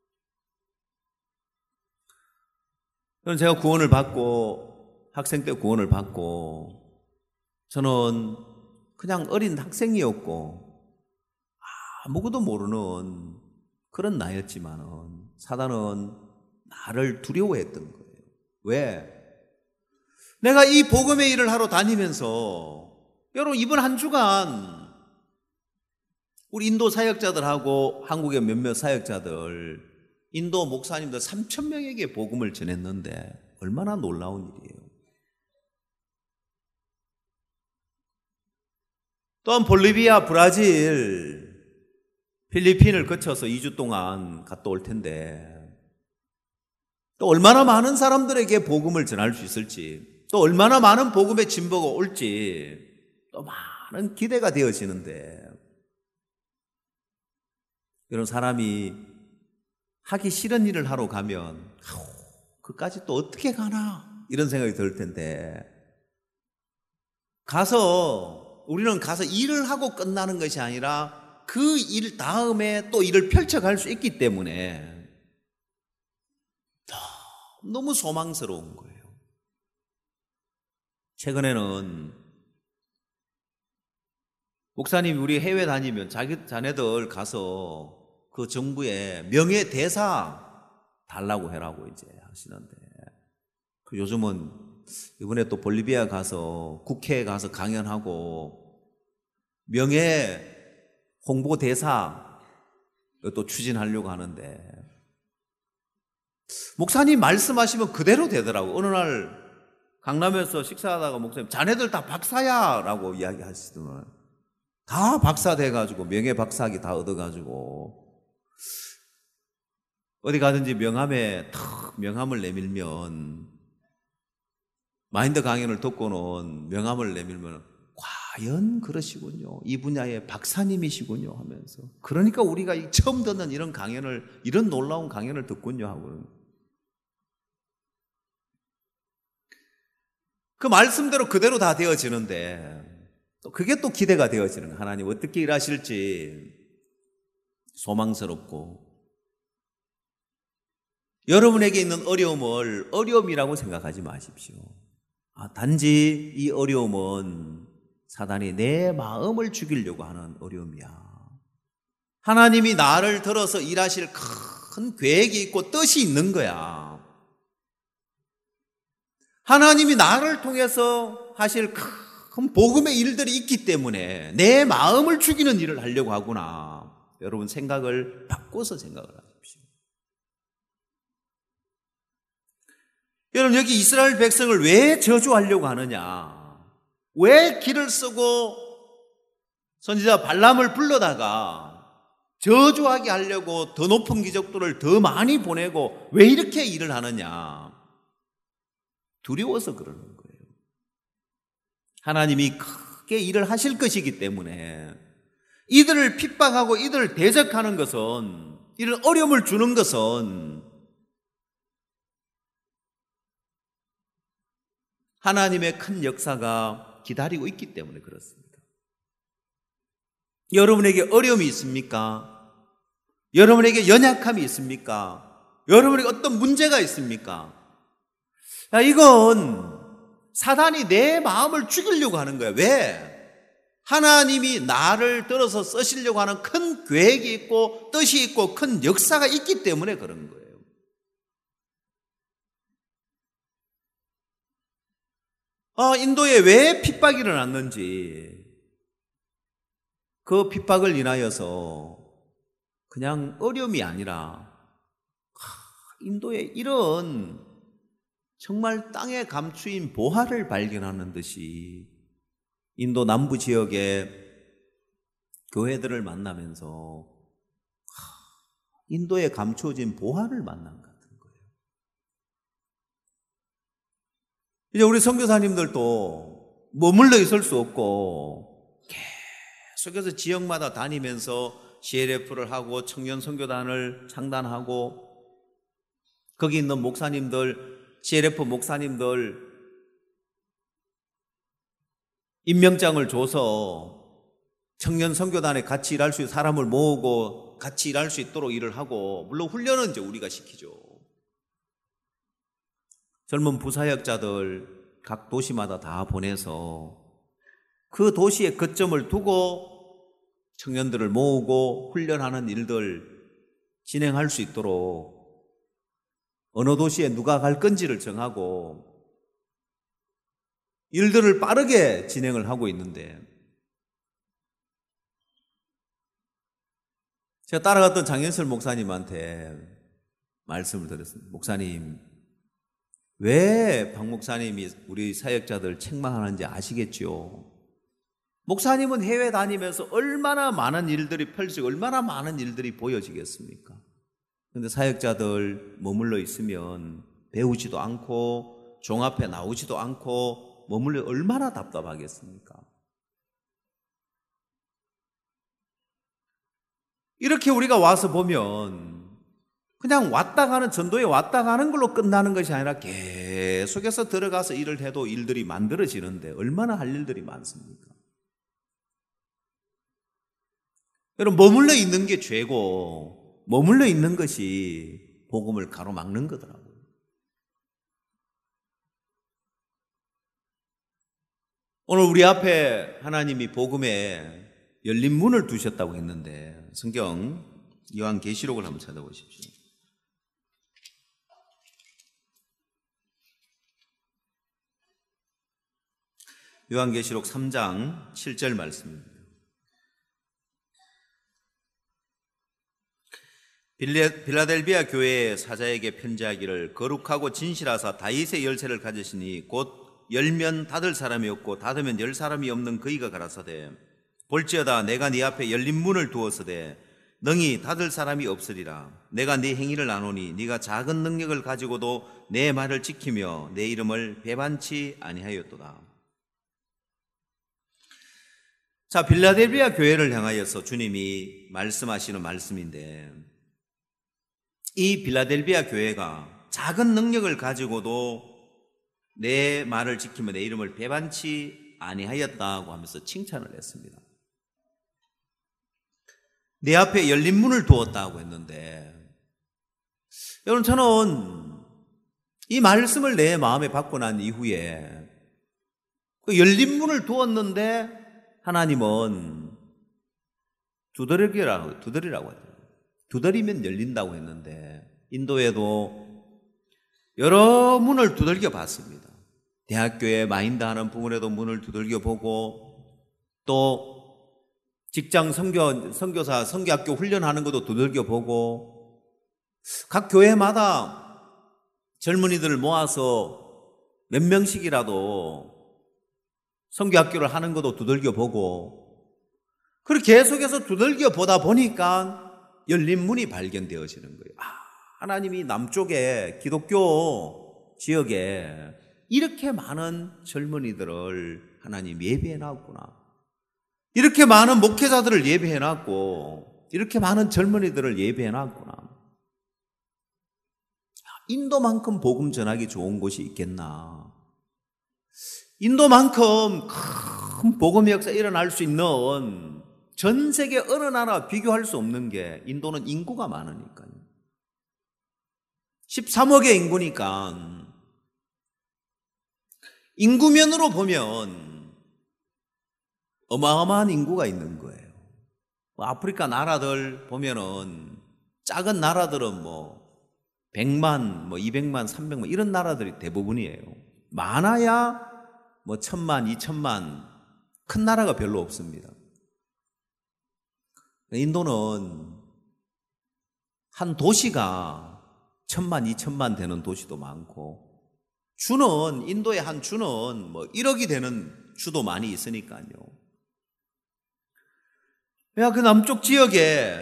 제가 구원을 받고, 학생 때 구원을 받고, 저는 그냥 어린 학생이었고 아무것도 모르는 그런 나이였지만은 사단은 나를 두려워했던 거예요. 왜? 내가 이 복음의 일을 하러 다니면서, 여러분, 이번 한 주간 우리 인도 사역자들하고 한국의 몇몇 사역자들, 인도 목사님들 삼천 명에게 복음을 전했는데 얼마나 놀라운 일이에요. 또한 볼리비아, 브라질, 필리핀을 거쳐서 이 주 동안 갔다 올 텐데 또 얼마나 많은 사람들에게 복음을 전할 수 있을지, 또 얼마나 많은 복음의 진보가 올지 또 많은 기대가 되어지는데, 이런 사람이 하기 싫은 일을 하러 가면 아우, 그까지 또 어떻게 가나 이런 생각이 들 텐데, 가서 우리는 가서 일을 하고 끝나는 것이 아니라 그 일 다음에 또 일을 펼쳐갈 수 있기 때문에 너무 소망스러운 거예요. 최근에는 목사님이 우리 해외 다니면 자기 자네들 가서 그 정부에 명예대사 달라고 해라고 이제 하시는데, 그 요즘은 이번에 또 볼리비아 가서 국회에 가서 강연하고 명예 홍보대사 또 추진하려고 하는데, 목사님 말씀하시면 그대로 되더라고. 어느 날 강남에서 식사하다가 목사님, 자네들 다 박사야 라고 이야기하시더만, 다 박사 돼가지고 명예 박사학위 다 얻어가지고 어디 가든지 명함에 탁 명함을 내밀면, 마인드 강연을 듣고는 명함을 내밀면 과연 그러시군요, 이 분야의 박사님이시군요 하면서, 그러니까 우리가 처음 듣는 이런 강연을, 이런 놀라운 강연을 듣군요 하고, 그 말씀대로 그대로 다 되어지는데 또 그게 또 기대가 되어지는 거예요. 하나님 어떻게 일하실지 소망스럽고, 여러분에게 있는 어려움을 어려움이라고 생각하지 마십시오. 아, 단지 이 어려움은 사단이 내 마음을 죽이려고 하는 어려움이야. 하나님이 나를 들어서 일하실 큰 계획이 있고 뜻이 있는 거야. 하나님이 나를 통해서 하실 큰 복음의 일들이 있기 때문에 내 마음을 죽이는 일을 하려고 하구나. 여러분, 생각을 바꿔서 생각을 하십시오. 여러분, 여기 이스라엘 백성을 왜 저주하려고 하느냐? 왜 길을 쓰고 선지자 발람을 불러다가 저주하게 하려고 더 높은 기적들을 더 많이 보내고 왜 이렇게 일을 하느냐? 두려워서 그러는 거예요. 하나님이 크게 일을 하실 것이기 때문에 이들을 핍박하고 이들을 대적하는 것은, 이런 어려움을 주는 것은 하나님의 큰 역사가 기다리고 있기 때문에 그렇습니다. 여러분에게 어려움이 있습니까? 여러분에게 연약함이 있습니까? 여러분에게 어떤 문제가 있습니까? 야, 이건 사단이 내 마음을 죽이려고 하는 거야. 왜? 하나님이 나를 들어서 쓰시려고 하는 큰 계획이 있고 뜻이 있고 큰 역사가 있기 때문에 그런 거예요. 아, 인도에 왜 핍박이 일어났는지, 그 핍박을 인하여서 그냥 어려움이 아니라 인도에 이런 정말 땅에 감추인 보화를 발견하는 듯이 인도 남부 지역의 교회들을 만나면서 인도에 감추어진 보화를 만난 것 같은 거예요. 이제 우리 선교사님들도 머물러 있을 수 없고 계속해서 지역마다 다니면서 씨엘에프를 하고 청년 선교단을 창단하고, 거기 있는 목사님들, 씨엘에프 목사님들 임명장을 줘서 청년 선교단에 같이 일할 수 있는 사람을 모으고 같이 일할 수 있도록 일을 하고, 물론 훈련은 이제 우리가 시키죠. 젊은 부사역자들 각 도시마다 다 보내서 그 도시에 거점을 두고 청년들을 모으고 훈련하는 일들 진행할 수 있도록 어느 도시에 누가 갈 건지를 정하고 일들을 빠르게 진행을 하고 있는데, 제가 따라갔던 장현설 목사님한테 말씀을 드렸습니다. 목사님, 왜 박 목사님이 우리 사역자들 책망하는지 아시겠죠? 목사님은 해외 다니면서 얼마나 많은 일들이 펼치고 얼마나 많은 일들이 보여지겠습니까? 그런데 사역자들 머물러 있으면 배우지도 않고 종 앞에 나오지도 않고 머물러 얼마나 답답하겠습니까? 이렇게 우리가 와서 보면 그냥 왔다 가는, 전도에 왔다 가는 걸로 끝나는 것이 아니라 계속해서 들어가서 일을 해도 일들이 만들어지는데 얼마나 할 일들이 많습니까? 여러분, 머물러 있는 게 죄고 머물러 있는 것이 복음을 가로막는 거더라고요. 오늘 우리 앞에 하나님이 복음에 열린 문을 두셨다고 했는데, 성경 요한계시록을 한번 찾아보십시오. 요한계시록 삼 장 칠 절 말씀입니다. 빌라델비아 교회의 사자에게 편지하기를, 거룩하고 진실하사 다윗의 열쇠를 가지시니 곧 열면 닫을 사람이 없고 닫으면 열 사람이 없는 그이가 가라사대, 볼지어다 내가 네 앞에 열린 문을 두었으되 능히 닫을 사람이 없으리라. 내가 네 행위를 아노니 네가 작은 능력을 가지고도 내 말을 지키며 내 이름을 배반치 아니하였도다. 자, 빌라델비아 교회를 향하여서 주님이 말씀하시는 말씀인데, 이 빌라델비아 교회가 작은 능력을 가지고도 내 말을 지키며 내 이름을 배반치 아니하였다고 하면서 칭찬을 했습니다. 내 앞에 열린 문을 두었다고 했는데, 여러분, 저는 이 말씀을 내 마음에 받고 난 이후에 그 열린 문을 두었는데 하나님은 두드리라고, 두드리라고 하더라고요. 두드리면 열린다고 했는데, 인도에도 여러 문을 두들겨 봤습니다. 대학교에 마인드 하는 부분에도 문을 두들겨 보고, 또 직장 선교, 선교사, 선교학교 훈련하는 것도 두들겨 보고, 각 교회마다 젊은이들을 모아서 몇 명씩이라도 선교학교를 하는 것도 두들겨 보고, 그렇게 계속해서 두들겨 보다 보니까 열린 문이 발견되어지는 거예요. 아, 하나님이 남쪽에 기독교 지역에 이렇게 많은 젊은이들을 하나님 예비해 놨구나. 이렇게 많은 목회자들을 예비해 놨고, 이렇게 많은 젊은이들을 예비해 놨구나. 인도만큼 복음 전하기 좋은 곳이 있겠나. 인도만큼 큰 복음의 역사 일어날 수 있는 전 세계 어느 나라 비교할 수 없는 게, 인도는 인구가 많으니까요. 십삼억의 인구니까 인구면으로 보면 어마어마한 인구가 있는 거예요. 뭐 아프리카 나라들 보면은 작은 나라들은 뭐 백만, 뭐 이백만, 삼백만 이런 나라들이 대부분이에요. 많아야 뭐 천만, 이천만, 큰 나라가 별로 없습니다. 인도는 한 도시가 천만, 이천만 되는 도시도 많고, 주는, 인도의 한 주는 뭐 일억이 되는 주도 많이 있으니까요. 야, 그 남쪽 지역에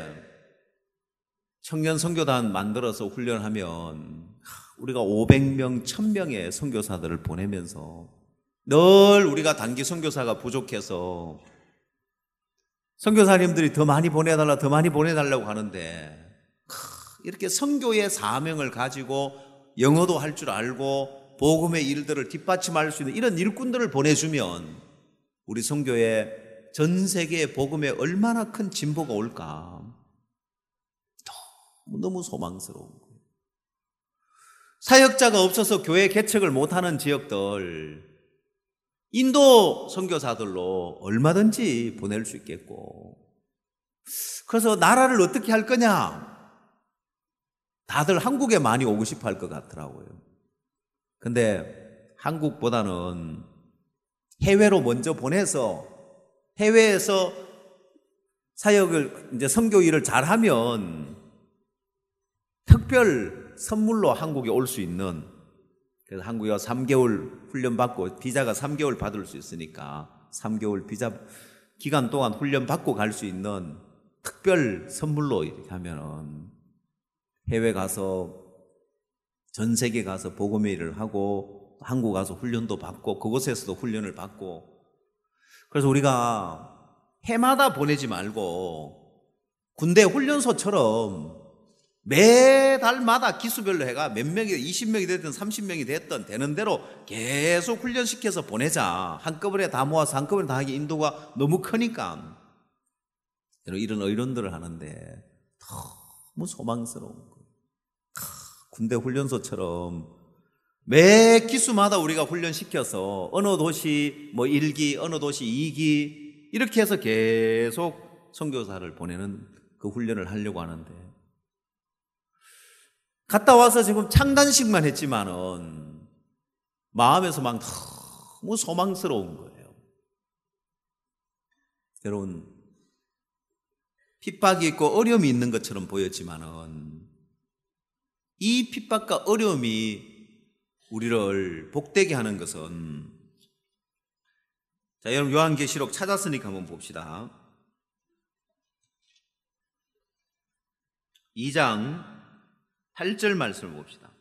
청년 선교단 만들어서 훈련하면 우리가 오백 명, 천 명의 선교사들을 보내면서 늘 우리가 단기 선교사가 부족해서 선교사님들이 더 많이 보내달라, 더 많이 보내달라고 하는데, 이렇게 선교의 사명을 가지고 영어도 할 줄 알고 복음의 일들을 뒷받침할 수 있는 이런 일꾼들을 보내주면 우리 선교에 전 세계의 복음에 얼마나 큰 진보가 올까. 너무, 너무 소망스러운 거예요. 사역자가 없어서 교회 개척을 못하는 지역들, 인도 선교사들로 얼마든지 보낼 수 있겠고, 그래서 나라를 어떻게 할 거냐? 다들 한국에 많이 오고 싶어 할 것 같더라고요. 근데 한국보다는 해외로 먼저 보내서 해외에서 사역을, 이제 선교 일을 잘하면 특별 선물로 한국에 올 수 있는, 그래서 한국에 삼 개월 훈련받고 비자가 삼 개월 받을 수 있으니까 삼 개월 비자 기간 동안 훈련받고 갈 수 있는 특별 선물로 이렇게 하면은 해외 가서 전 세계 가서 복음의 일을 하고 한국 가서 훈련도 받고 그곳에서도 훈련을 받고, 그래서 우리가 해마다 보내지 말고 군대 훈련소처럼 매달마다 기수별로 해가 몇 명이, 이십 명이 됐든 삼십 명이 됐든 되는 대로 계속 훈련시켜서 보내자. 한꺼번에 다 모아서 한꺼번에 다 하기 인도가 너무 크니까 이런 의론들을 하는데 너무 소망스러운 거예요. 군대 훈련소처럼 매 기수마다 우리가 훈련시켜서 어느 도시 뭐 일 기, 어느 도시 이 기 이렇게 해서 계속 선교사를 보내는 그 훈련을 하려고 하는데, 갔다 와서 지금 창단식만 했지만은 마음에서 막 너무 소망스러운 거예요. 여러분, 핍박이 있고 어려움이 있는 것처럼 보였지만은 이 핍박과 어려움이 우리를 복되게 하는 것은, 자, 여러분 요한계시록 찾았으니까 한번 봅시다. 이 장 팔 절 말씀을 봅시다.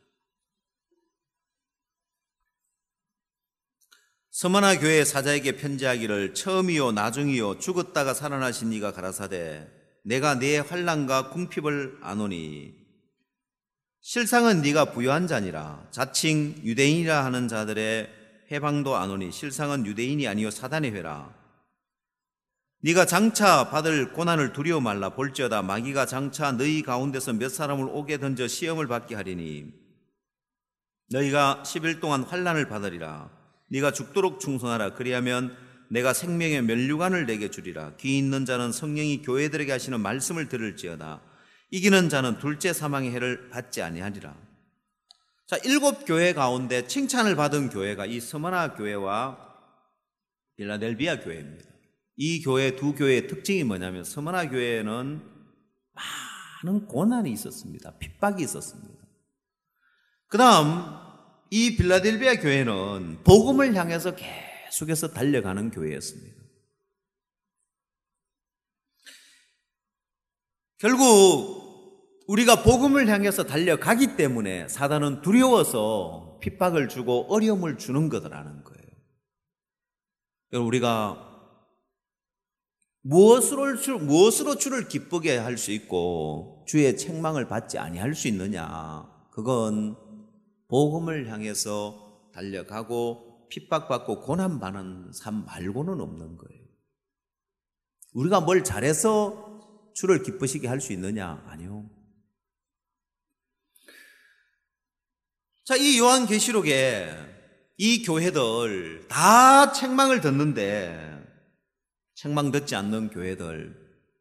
서머나 교회 사자에게 편지하기를, 처음이요 나중이요 죽었다가 살아나신 이가 가라사대 내가 네 환난과 궁핍을 아노니 실상은 네가 부유한 자니라. 자칭 유대인이라 하는 자들의 회방도 아노니 실상은 유대인이 아니요 사단의 회라. 네가 장차 받을 고난을 두려워 말라. 볼지어다 마귀가 장차 너희 가운데서 몇 사람을 오게 던져 시험을 받게 하리니 너희가 십 일 동안 환난을 받으리라. 네가 죽도록 충성하라. 그리하면 내가 생명의 면류관을 내게 주리라. 귀 있는 자는 성령이 교회들에게 하시는 말씀을 들을지어다. 이기는 자는 둘째 사망의 해를 받지 아니하리라. 자, 일곱 교회 가운데 칭찬을 받은 교회가 이 스무나 교회와 빌라델비아 교회입니다. 이 교회 두 교회의 특징이 뭐냐면, 스무나 교회는 많은 고난이 있었습니다. 핍박이 있었습니다. 그 다음 이 빌라델비아 교회는 복음을 향해서 계속해서 달려가는 교회였습니다. 결국 우리가 복음을 향해서 달려가기 때문에 사단은 두려워서 핍박을 주고 어려움을 주는 거라는 거예요. 여러분, 우리가 무엇으로, 주, 무엇으로 주를 기쁘게 할 수 있고 주의 책망을 받지 아니할 수 있느냐? 그건 복음을 향해서 달려가고 핍박받고 고난받는 삶 말고는 없는 거예요. 우리가 뭘 잘해서 주를 기쁘시게 할 수 있느냐? 아니요. 자, 이 요한계시록에 이 교회들 다 책망을 듣는데 책망 듣지 않는 교회들,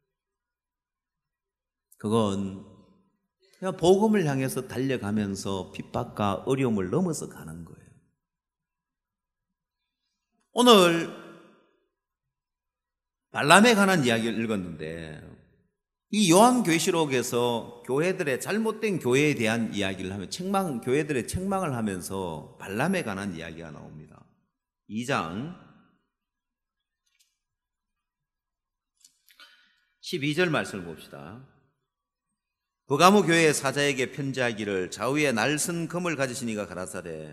그건 그냥 복음을 향해서 달려가면서 핍박과 어려움을 넘어서 가는 거예요. 오늘 발람에 관한 이야기를 읽었는데 이 요한계시록에서 교회들의 잘못된 교회에 대한 이야기를 하면 책망, 교회들의 책망을 하면서 발람에 관한 이야기가 나옵니다. 이 장 십이 절 말씀을 봅시다. 버가모 교회의 사자에게 편지하기를 좌우에 날선 검을 가지신 이가 가라사대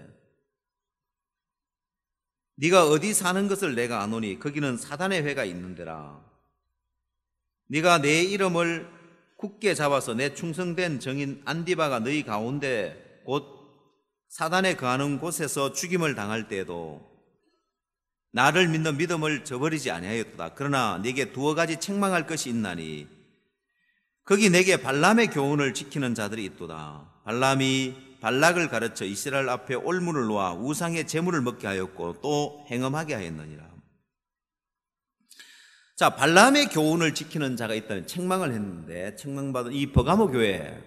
네가 어디 사는 것을 내가 아노니 거기는 사단의 회가 있는데라. 네가 내 이름을 굳게 잡아서 내 충성된 정인 안디바가 너희 가운데 곧 사단에 거하는 곳에서 죽임을 당할 때에도 나를 믿는 믿음을 저버리지 아니하였도다. 그러나 네게 두어 가지 책망할 것이 있나니 거기 내게 발람의 교훈을 지키는 자들이 있도다. 발람이 발락을 가르쳐 이스라엘 앞에 올무를 놓아 우상의 제물을 먹게 하였고 또 행음하게 하였느니라. 자, 발람의 교훈을 지키는 자가 있다는 책망을 했는데 책망받은 이 버가모 교회,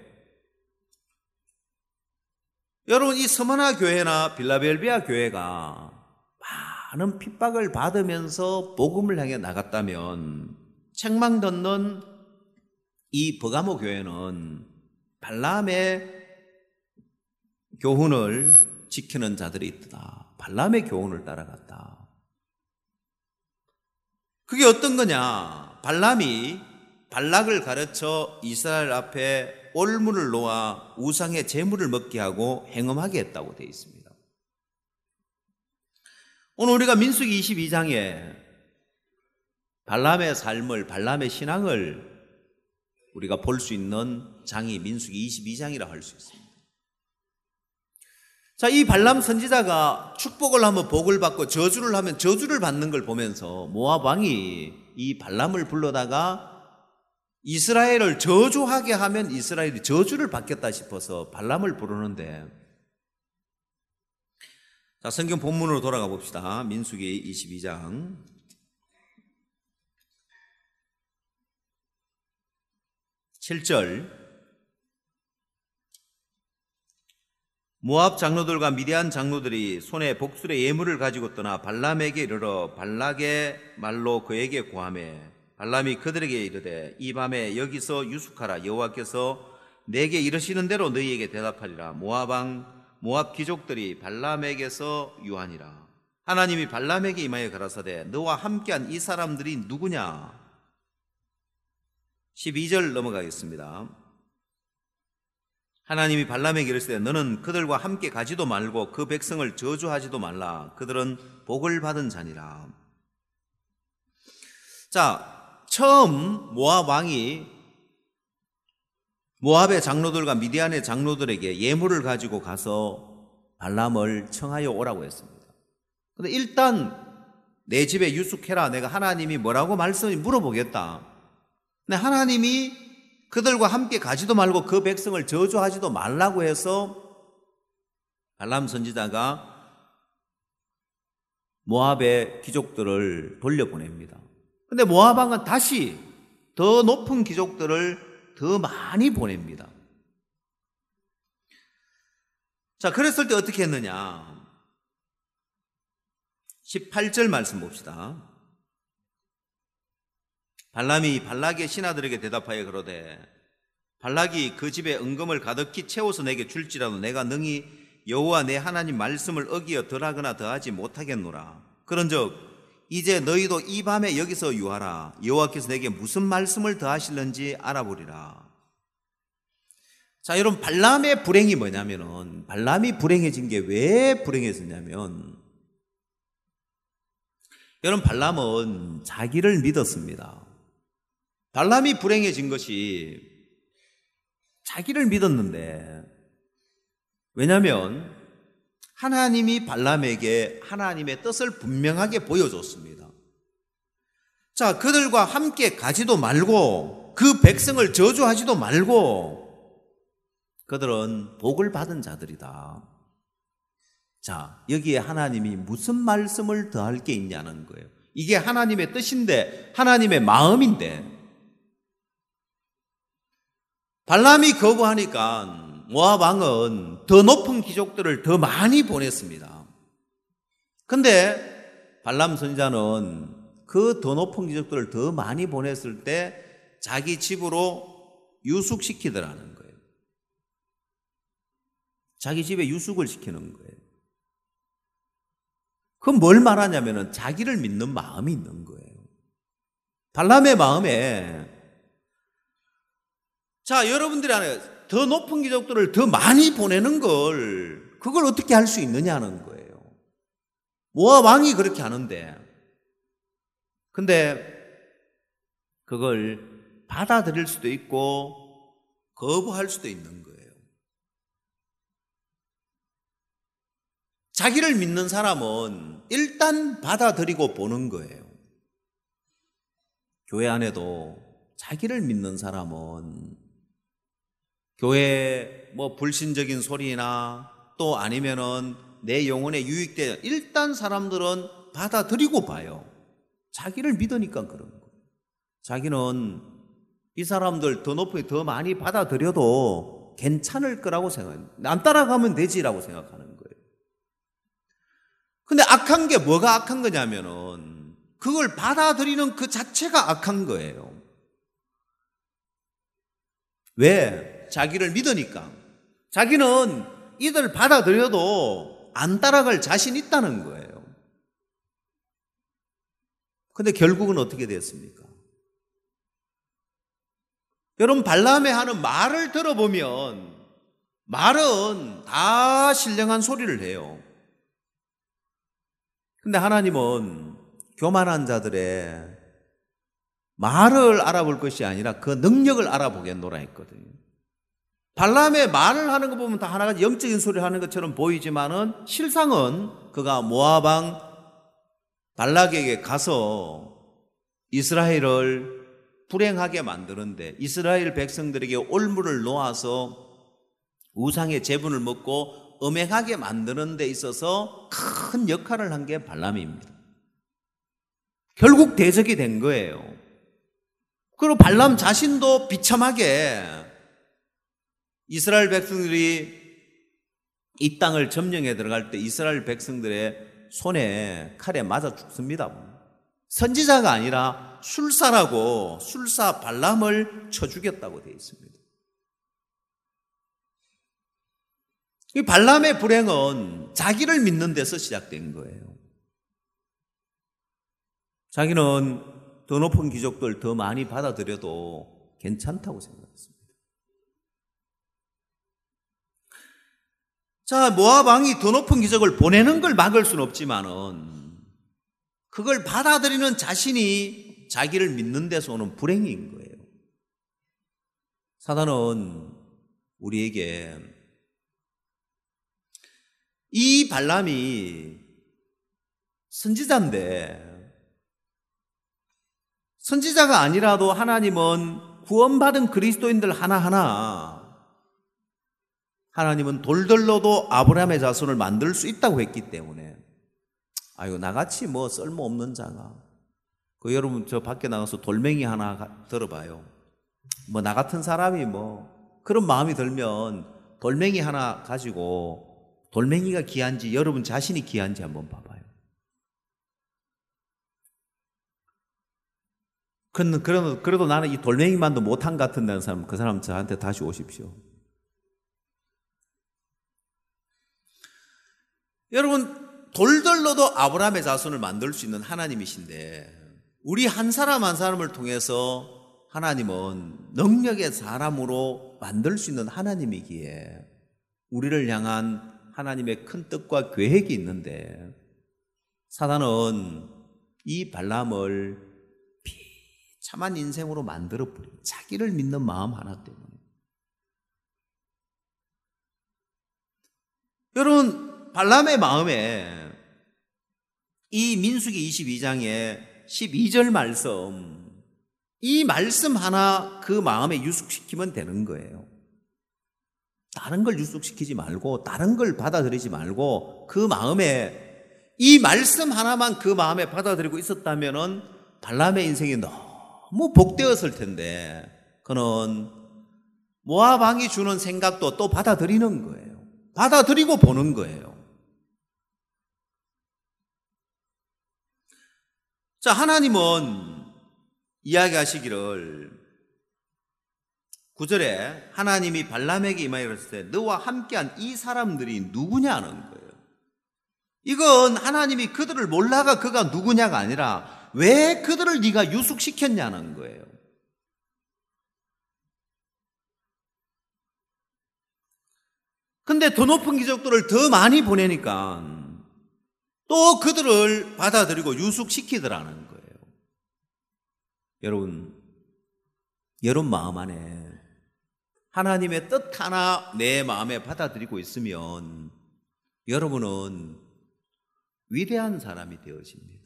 여러분 이 스무나 교회나 빌라델비아 교회가 많은 핍박을 받으면서 복음을 향해 나갔다면 책망 듣는 이 버가모 교회는 발람의 교훈을 지키는 자들이 있다. 발람의 교훈을 따라갔다. 그게 어떤 거냐? 발람이 발락을 가르쳐 이스라엘 앞에 올무를 놓아 우상의 제물을 먹게 하고 행음하게 했다고 되어 있습니다. 오늘 우리가 민수기 이십이 장에 발람의 삶을, 발람의 신앙을 우리가 볼 수 있는 장이 민수기 이십이 장이라 할 수 있습니다. 자, 이 발람 선지자가 축복을 하면 복을 받고 저주를 하면 저주를 받는 걸 보면서 모압 왕이 이 발람을 불러다가 이스라엘을 저주하게 하면 이스라엘이 저주를 받겠다 싶어서 발람을 부르는데, 자, 성경 본문으로 돌아가 봅시다. 민수기 이십이 장 칠 절. 모압 장로들과 미디안 장로들이 손에 복술의 예물을 가지고 떠나 발람에게 이르러 발락의 말로 그에게 고하매 발람이 그들에게 이르되 이 밤에 여기서 유숙하라. 여호와께서 내게 이르시는 대로 너희에게 대답하리라. 모압 왕 모압 귀족들이 발람에게서 유하니라. 하나님이 발람에게 임하여 가라사대 너와 함께한 이 사람들이 누구냐? 십이 절 넘어가겠습니다. 하나님이 발람에게 이르시되 너는 그들과 함께 가지도 말고 그 백성을 저주하지도 말라. 그들은 복을 받은 자니라. 자, 처음 모압 왕이 모압의 장로들과 미디안의 장로들에게 예물을 가지고 가서 발람을 청하여 오라고 했습니다. 그런데 일단 내 집에 유숙해라. 내가 하나님이 뭐라고 말씀을 물어보겠다. 근데 하나님이 그들과 함께 가지도 말고 그 백성을 저주하지도 말라고 해서 발람 선지자가 모압의 귀족들을 돌려보냅니다. 그런데 모압 왕은 다시 더 높은 귀족들을 더 많이 보냅니다. 자, 그랬을 때 어떻게 했느냐? 십팔 절 말씀 봅시다. 발람이 발락의 신하들에게 대답하여 그러되 발락이 그 집에 은금을 가득히 채워서 내게 줄지라도 내가 능히 여호와 내 하나님 말씀을 어기어 덜하거나 더하지 못하겠노라. 그런즉 이제 너희도 이 밤에 여기서 유하라. 여호와께서 내게 무슨 말씀을 더하실는지 알아보리라. 자, 여러분, 발람의 불행이 뭐냐면은, 발람이 불행해진 게 왜 불행해졌냐면, 여러분, 발람은 자기를 믿었습니다. 발람이 불행해진 것이 자기를 믿었는데, 왜냐하면 하나님이 발람에게 하나님의 뜻을 분명하게 보여줬습니다. 자, 그들과 함께 가지도 말고 그 백성을 저주하지도 말고 그들은 복을 받은 자들이다. 자, 여기에 하나님이 무슨 말씀을 더할 게 있냐는 거예요. 이게 하나님의 뜻인데, 하나님의 마음인데, 발람이 거부하니까 모압 왕은 더 높은 귀족들을 더 많이 보냈습니다. 근데 발람 선지자는 그 더 높은 귀족들을 더 많이 보냈을 때 자기 집으로 유숙시키더라는 거예요. 자기 집에 유숙을 시키는 거예요. 그건 뭘 말하냐면은 자기를 믿는 마음이 있는 거예요. 발람의 마음에, 자, 여러분들이 안에 더 높은 귀족들을 더 많이 보내는 걸, 그걸 어떻게 할 수 있느냐는 거예요. 모압 왕이 그렇게 하는데, 근데 그걸 받아들일 수도 있고 거부할 수도 있는 거예요. 자기를 믿는 사람은 일단 받아들이고 보는 거예요. 교회 안에도 자기를 믿는 사람은 교회 뭐 불신적인 소리나 또 아니면은 내 영혼에 유익돼, 일단 사람들은 받아들이고 봐요. 자기를 믿으니까 그런 거예요. 자기는 이 사람들 더 높이 더 많이 받아들여도 괜찮을 거라고 생각해요. 안 따라가면 되지라고 생각하는 거예요. 근데 악한 게 뭐가 악한 거냐면은 그걸 받아들이는 그 자체가 악한 거예요. 왜? 자기를 믿으니까. 자기는 이들 받아들여도 안 따라갈 자신 있다는 거예요. 근데 결국은 어떻게 됐습니까? 여러분, 발람의 하는 말을 들어보면 말은 다 신령한 소리를 해요. 근데 하나님은 교만한 자들의 말을 알아볼 것이 아니라 그 능력을 알아보겠노라 했거든요. 발람의 말을 하는 거 보면 다 하나가 영적인 소리를 하는 것처럼 보이지만은 실상은 그가 모압 왕 발락에게 가서 이스라엘을 불행하게 만드는데, 이스라엘 백성들에게 올무를 놓아서 우상의 제분을 먹고 음행하게 만드는 데 있어서 큰 역할을 한 게 발람입니다. 결국 대적이 된 거예요. 그리고 발람 자신도 비참하게 이스라엘 백성들이 이 땅을 점령해 들어갈 때 이스라엘 백성들의 손에 칼에 맞아 죽습니다. 선지자가 아니라 술사라고 술사 발람을 쳐 죽였다고 되어 있습니다. 이 발람의 불행은 자기를 믿는 데서 시작된 거예요. 자기는 더 높은 귀족들 더 많이 받아들여도 괜찮다고 생각했습니다. 자, 모압 왕이 더 높은 귀족을 보내는 걸 막을 수는 없지만은 그걸 받아들이는 자신이 자기를 믿는 데서 오는 불행인 거예요. 사단은 우리에게 이 발람이 선지자인데, 선지자가 아니라도 하나님은 구원받은 그리스도인들 하나하나 하나님은 돌들로도 아브라함의 자손을 만들 수 있다고 했기 때문에, 아유, 나같이 뭐 쓸모없는 자가, 그 여러분 저 밖에 나가서 돌멩이 하나 들어봐요. 뭐 나 같은 사람이 뭐 그런 마음이 들면 돌멩이 하나 가지고 돌멩이가 귀한지 여러분 자신이 귀한지 한번 봐봐요. 그래도, 그래도, 그래도 나는 이 돌멩이만도 못한 것 같은다는 사람, 그 사람 저한테 다시 오십시오. 여러분, 돌들로도 아브라함의 자손을 만들 수 있는 하나님이신데 우리 한 사람 한 사람을 통해서 하나님은 능력의 사람으로 만들 수 있는 하나님이기에 우리를 향한 하나님의 큰 뜻과 계획이 있는데 사단은 이 발람을 비참한 인생으로 만들어버려요. 자기를 믿는 마음 하나 때문에. 여러분, 발람의 마음에 이 민수기 이십이 장의 십이 절 말씀, 이 말씀 하나 그 마음에 유숙시키면 되는 거예요. 다른 걸 유숙시키지 말고 다른 걸 받아들이지 말고 그 마음에 이 말씀 하나만 그 마음에 받아들이고 있었다면은 발람의 인생이 너무 복되었을 텐데 그는 모압 왕이 주는 생각도 또 받아들이는 거예요. 받아들이고 보는 거예요. 자, 하나님은 이야기하시기를 구 절에 하나님이 발람에게 임하여 그랬을 때 너와 함께한 이 사람들이 누구냐는 거예요. 이건 하나님이 그들을 몰라가 그가 누구냐가 아니라 왜 그들을 네가 유숙시켰냐는 거예요. 근데 더 높은 기적들을 더 많이 보내니까 또 그들을 받아들이고 유숙시키더라는 거예요. 여러분, 여러분 마음 안에 하나님의 뜻 하나 내 마음에 받아들이고 있으면 여러분은 위대한 사람이 되어집니다.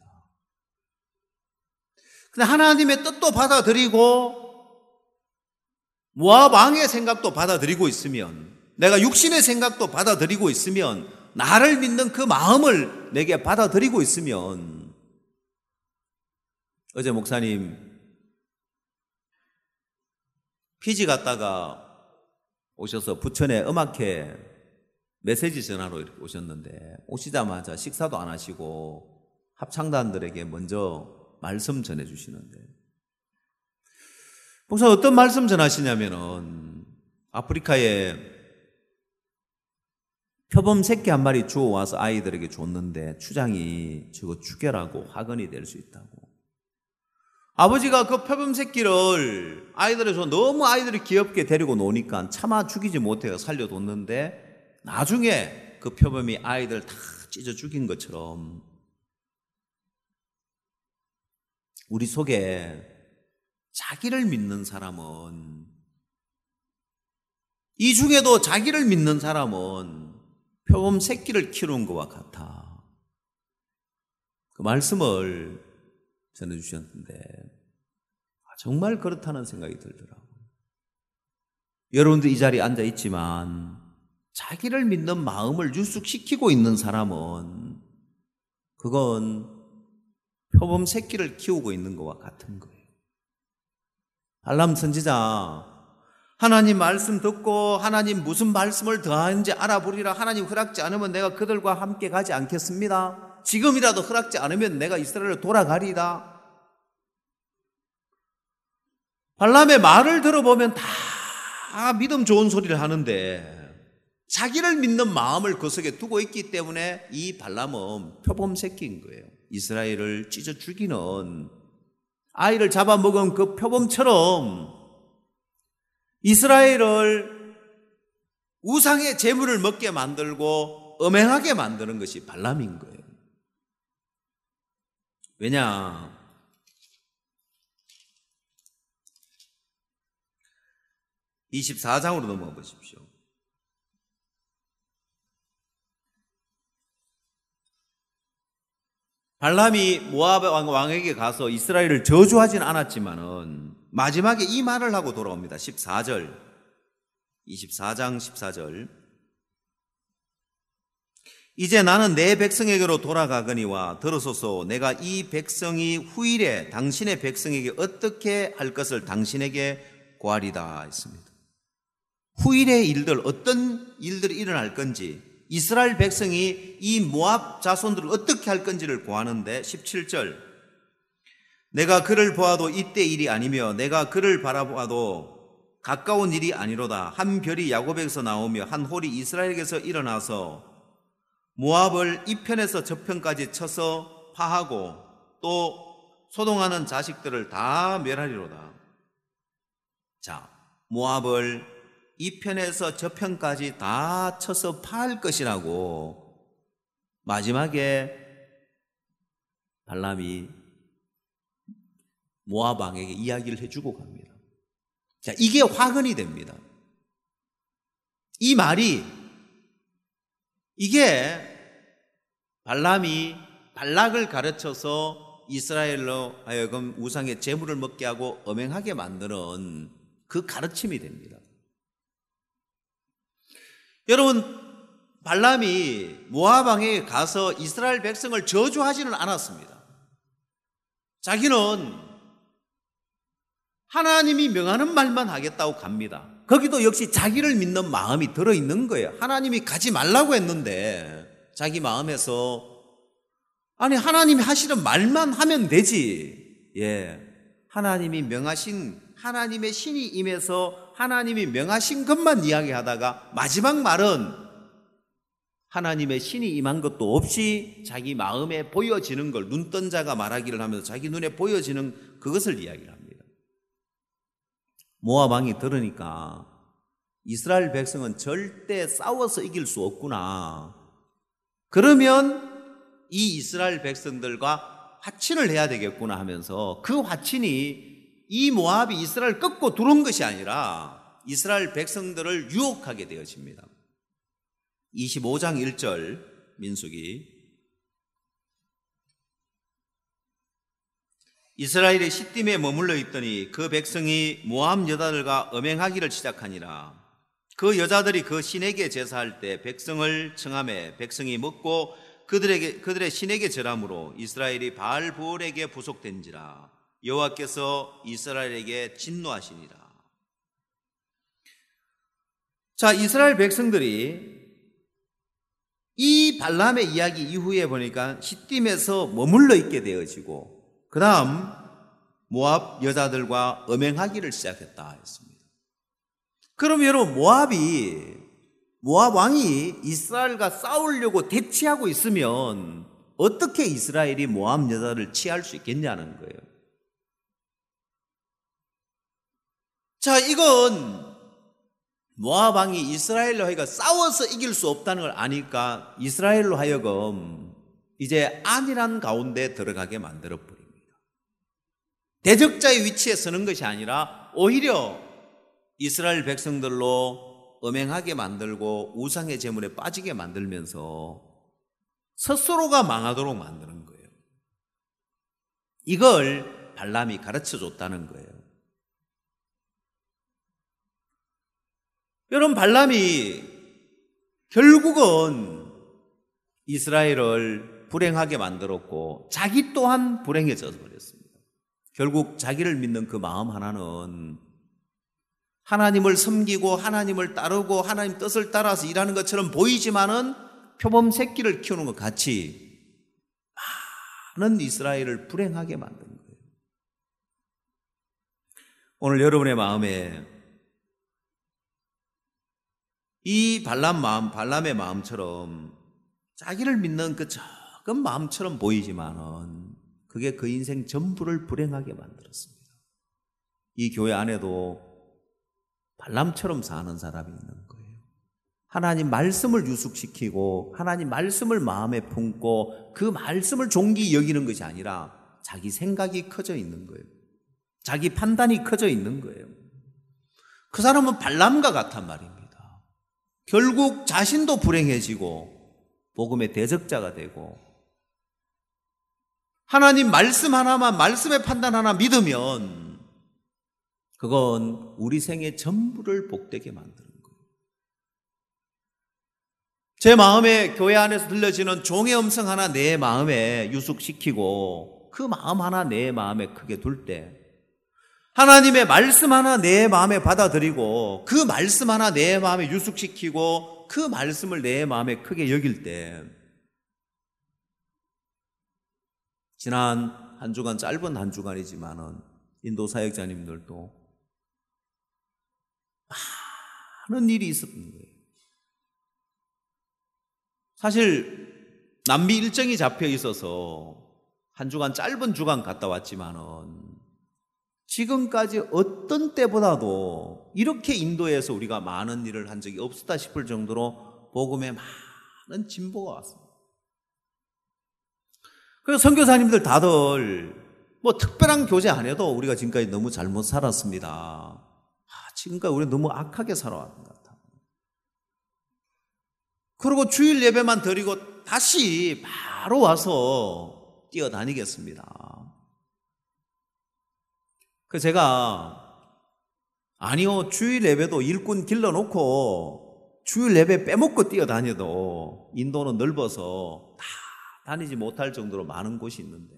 근데 하나님의 뜻도 받아들이고 모압 왕의 생각도 받아들이고 있으면 내가 육신의 생각도 받아들이고 있으면 나를 믿는 그 마음을 내게 받아들이고 있으면 어제 목사님 피지 갔다가 오셔서 부천에 음악회 메시지 전하러 오셨는데 오시자마자 식사도 안 하시고 합창단들에게 먼저 말씀 전해주시는데 목사 어떤 말씀 전하시냐면은 아프리카에 표범 새끼 한 마리 주워와서 아이들에게 줬는데 추장이 저거 죽여라고 화근이 될 수 있다고. 아버지가 그 표범 새끼를 아이들에 줘 너무 아이들이 귀엽게 데리고 노니까 차마 죽이지 못해서 살려뒀는데 나중에 그 표범이 아이들 다 찢어 죽인 것처럼 우리 속에 자기를 믿는 사람은 이 중에도 자기를 믿는 사람은 표범 새끼를 키우는 것과 같아. 그 말씀을 전해주셨는데 정말 그렇다는 생각이 들더라고요. 여러분도 이 자리에 앉아 있지만 자기를 믿는 마음을 유숙시키고 있는 사람은 그건 표범 새끼를 키우고 있는 것과 같은 거예요. 발람 선지자 하나님 말씀 듣고 하나님 무슨 말씀을 더하는지 알아보리라. 하나님 허락지 않으면 내가 그들과 함께 가지 않겠습니다. 지금이라도 허락지 않으면 내가 이스라엘로 돌아가리이다. 발람의 말을 들어보면 다 믿음 좋은 소리를 하는데 자기를 믿는 마음을 그 속에 두고 있기 때문에 이 발람은 표범 새끼인 거예요. 이스라엘을 찢어 죽이는 아이를 잡아먹은 그 표범처럼 이스라엘을 우상의 제물을 먹게 만들고 음행하게 만드는 것이 발람인 거예요. 왜냐? 이십사 장으로 넘어가 보십시오. 발람이 모압 왕에게 가서 이스라엘을 저주하진 않았지만은 마지막에 이 말을 하고 돌아옵니다. 십사 절, 이십사 장 십사 절. 이제 나는 내 백성에게로 돌아가거니와 들으소서. 내가 이 백성이 후일에 당신의 백성에게 어떻게 할 것을 당신에게 고하리다 했습니다. 후일의 일들, 어떤 일들이 일어날 건지, 이스라엘 백성이 이 모압 자손들을 어떻게 할 건지를 고하는데 십칠 절. 내가 그를 보아도 이때 일이 아니며 내가 그를 바라보아도 가까운 일이 아니로다. 한 별이 야곱에게서 나오며 한 홀이 이스라엘에게서 일어나서 모압을 이편에서 저편까지 쳐서 파하고 또 소동하는 자식들을 다 멸하리로다. 자, 모압을 이편에서 저편까지 다 쳐서 파할 것이라고 마지막에 발람이 모압 왕에게 이야기를 해주고 갑니다. 자, 이게 화근이 됩니다. 이 말이, 이게 발람이 발락을 가르쳐서 이스라엘로 하여금 우상의 제물을 먹게 하고 엄행하게 만드는 그 가르침이 됩니다. 여러분, 발람이 모압 왕에게 가서 이스라엘 백성을 저주하지는 않았습니다. 자기는 하나님이 명하는 말만 하겠다고 갑니다. 거기도 역시 자기를 믿는 마음이 들어있는 거예요. 하나님이 가지 말라고 했는데 자기 마음에서 아니 하나님이 하시는 말만 하면 되지. 예, 하나님이 명하신 하나님의 신이 임해서 하나님이 명하신 것만 이야기하다가 마지막 말은 하나님의 신이 임한 것도 없이 자기 마음에 보여지는 걸 눈뜬 자가 말하기를 하면서 자기 눈에 보여지는 그것을 이야기를 합니다. 모압 왕이 들으니까 이스라엘 백성은 절대 싸워서 이길 수 없구나. 그러면 이 이스라엘 백성들과 화친을 해야 되겠구나 하면서 그 화친이 이 모압이 이스라엘을 꺾고 들어온 것이 아니라 이스라엘 백성들을 유혹하게 되어집니다. 이십오 장 일 절 민수기. 이스라엘이 시딤에 머물러 있더니 그 백성이 모압 여자들과 음행하기를 시작하니라. 그 여자들이 그 신에게 제사할 때 백성을 청하매 백성이 먹고 그들에게 그들의 신에게 절함으로 이스라엘이 바알 부올에게 부속된지라. 여호와께서 이스라엘에게 진노하시니라. 자, 이스라엘 백성들이 이 발람의 이야기 이후에 보니까 시딤에서 머물러 있게 되어지고 그 다음 모압 여자들과 음행하기를 시작했다 했습니다. 그럼 여러분, 모압이 모압 왕이 이스라엘과 싸우려고 대치하고 있으면 어떻게 이스라엘이 모압 여자를 취할 수 있겠냐는 거예요. 자, 이건 모압 왕이 이스라엘로 하여금 싸워서 이길 수 없다는 걸 아니까 이스라엘로 하여금 이제 안일한 가운데 들어가게 만들어버립니다. 대적자의 위치에 서는 것이 아니라 오히려 이스라엘 백성들로 음행하게 만들고 우상의 제물에 빠지게 만들면서 스스로가 망하도록 만드는 거예요. 이걸 발람이 가르쳐 줬다는 거예요. 여러분, 발람이 결국은 이스라엘을 불행하게 만들었고 자기 또한 불행해져 버렸습니다. 결국 자기를 믿는 그 마음 하나는 하나님을 섬기고 하나님을 따르고 하나님 뜻을 따라서 일하는 것처럼 보이지만은 표범 새끼를 키우는 것 같이 많은 이스라엘을 불행하게 만든 거예요. 오늘 여러분의 마음에 이 발람 마음, 발람의 마음처럼 자기를 믿는 그 작은 마음처럼 보이지만은 그게 그 인생 전부를 불행하게 만들었습니다. 이 교회 안에도 발람처럼 사는 사람이 있는 거예요. 하나님 말씀을 유숙시키고 하나님 말씀을 마음에 품고 그 말씀을 존귀히 여기는 것이 아니라 자기 생각이 커져 있는 거예요. 자기 판단이 커져 있는 거예요. 그 사람은 발람과 같단 말입니다. 결국 자신도 불행해지고 복음의 대적자가 되고 하나님 말씀 하나만, 말씀의 판단 하나 믿으면 그건 우리 생의 전부를 복되게 만드는 거예요. 제 마음에 교회 안에서 들려지는 종의 음성 하나 내 마음에 유숙시키고 그 마음 하나 내 마음에 크게 둘 때 하나님의 말씀 하나 내 마음에 받아들이고 그 말씀 하나 내 마음에 유숙시키고 그 말씀을 내 마음에 크게 여길 때 지난 한 주간 짧은 한 주간이지만은 인도 사역자님들도 많은 일이 있었던 거예요. 사실 남미 일정이 잡혀 있어서 한 주간 짧은 주간 갔다 왔지만은 지금까지 어떤 때보다도 이렇게 인도에서 우리가 많은 일을 한 적이 없었다 싶을 정도로 복음에 많은 진보가 왔습니다. 그래서 선교사님들 다들 뭐 특별한 교제 안 해도 우리가 지금까지 너무 잘못 살았습니다. 아, 지금까지 우리 너무 악하게 살아왔던 것 같아요. 그리고 주일 예배만 드리고 다시 바로 와서 뛰어다니겠습니다. 그래서 제가 아니요, 주일 예배도 일꾼 길러놓고 주일 예배 빼먹고 뛰어다녀도 인도는 넓어서 다 다니지 못할 정도로 많은 곳이 있는데,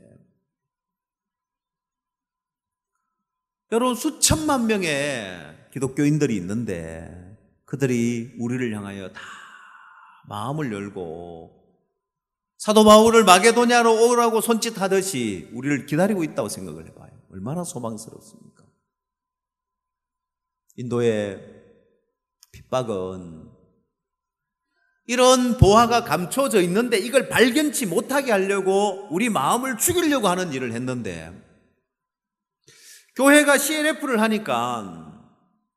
여러분 수천만 명의 기독교인들이 있는데 그들이 우리를 향하여 다 마음을 열고 사도 바울을 마게도냐로 오라고 손짓하듯이 우리를 기다리고 있다고 생각을 해봐요. 얼마나 소망스럽습니까? 인도의 핍박은 이런 보화가 감춰져 있는데 이걸 발견치 못하게 하려고 우리 마음을 죽이려고 하는 일을 했는데, 교회가 씨엘에프를 하니까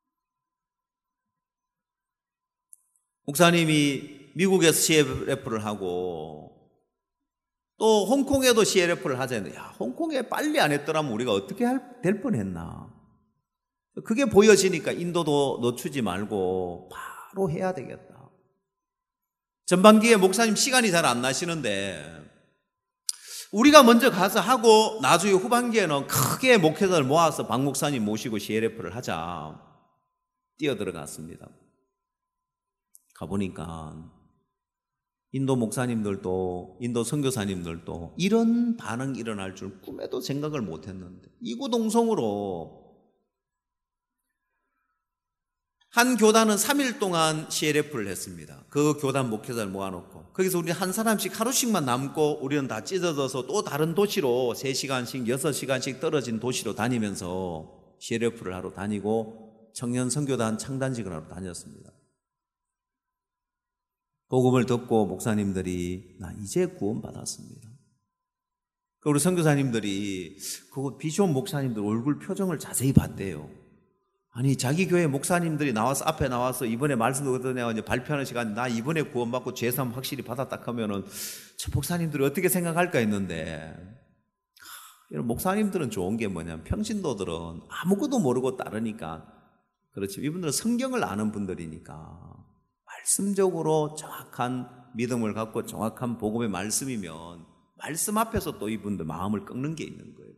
목사님이 미국에서 씨엘에프를 하고 또 홍콩에도 씨엘에프를 하자 했는데, 야, 홍콩에 빨리 안 했더라면 우리가 어떻게 할, 될 뻔했나. 그게 보여지니까 인도도 늦추지 말고 바로 해야 되겠다. 전반기에 목사님 시간이 잘 안 나시는데 우리가 먼저 가서 하고 나중에 후반기에는 크게 목회자를 모아서 박 목사님 모시고 씨엘에프를 하자 뛰어들어갔습니다. 가보니까 인도 목사님들도 인도 선교사님들도 이런 반응이 일어날 줄 꿈에도 생각을 못했는데 이구동성으로 한 교단은 삼 일 동안 씨엘에프를 했습니다. 그 교단 목회자를 모아놓고 거기서 우리 한 사람씩 하루씩만 남고 우리는 다 찢어져서 또 다른 도시로 세 시간씩 여섯 시간씩 떨어진 도시로 다니면서 씨엘에프를 하러 다니고 청년 선교단 창단식을 하러 다녔습니다. 복음을 듣고 목사님들이 나 이제 구원받았습니다. 우리 선교사님들이 그 비숍 목사님들 얼굴 표정을 자세히 봤대요. 아니 자기 교회 목사님들이 나와서 앞에 나와서 이번에 말씀 듣고 이제 발표하는 시간, 나 이번에 구원받고 죄사함 확실히 받았다 하면은 저 목사님들이 어떻게 생각할까 했는데, 이런 목사님들은 좋은 게 뭐냐면 평신도들은 아무것도 모르고 따르니까 그렇지, 이분들은 성경을 아는 분들이니까 말씀적으로 정확한 믿음을 갖고 정확한 복음의 말씀이면 말씀 앞에서 또 이분들 마음을 꺾는 게 있는 거예요.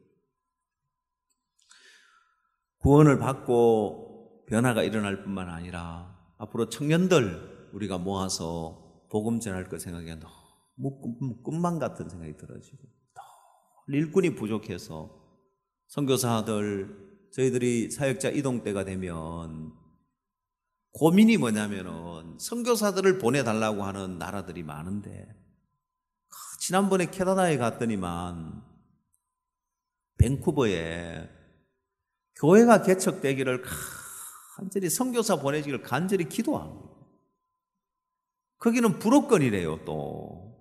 구원을 받고 변화가 일어날 뿐만 아니라 앞으로 청년들 우리가 모아서 복음 전할 것 생각에 너무 꿈만 같은 생각이 들어지고, 일꾼이 부족해서 선교사들, 저희들이 사역자 이동 때가 되면 고민이 뭐냐면은 선교사들을 보내달라고 하는 나라들이 많은데, 지난번에 캐나다에 갔더니만 밴쿠버에 교회가 개척되기를 간절히 선교사 보내기를 간절히 기도합니다. 거기는 불업권이래요 또.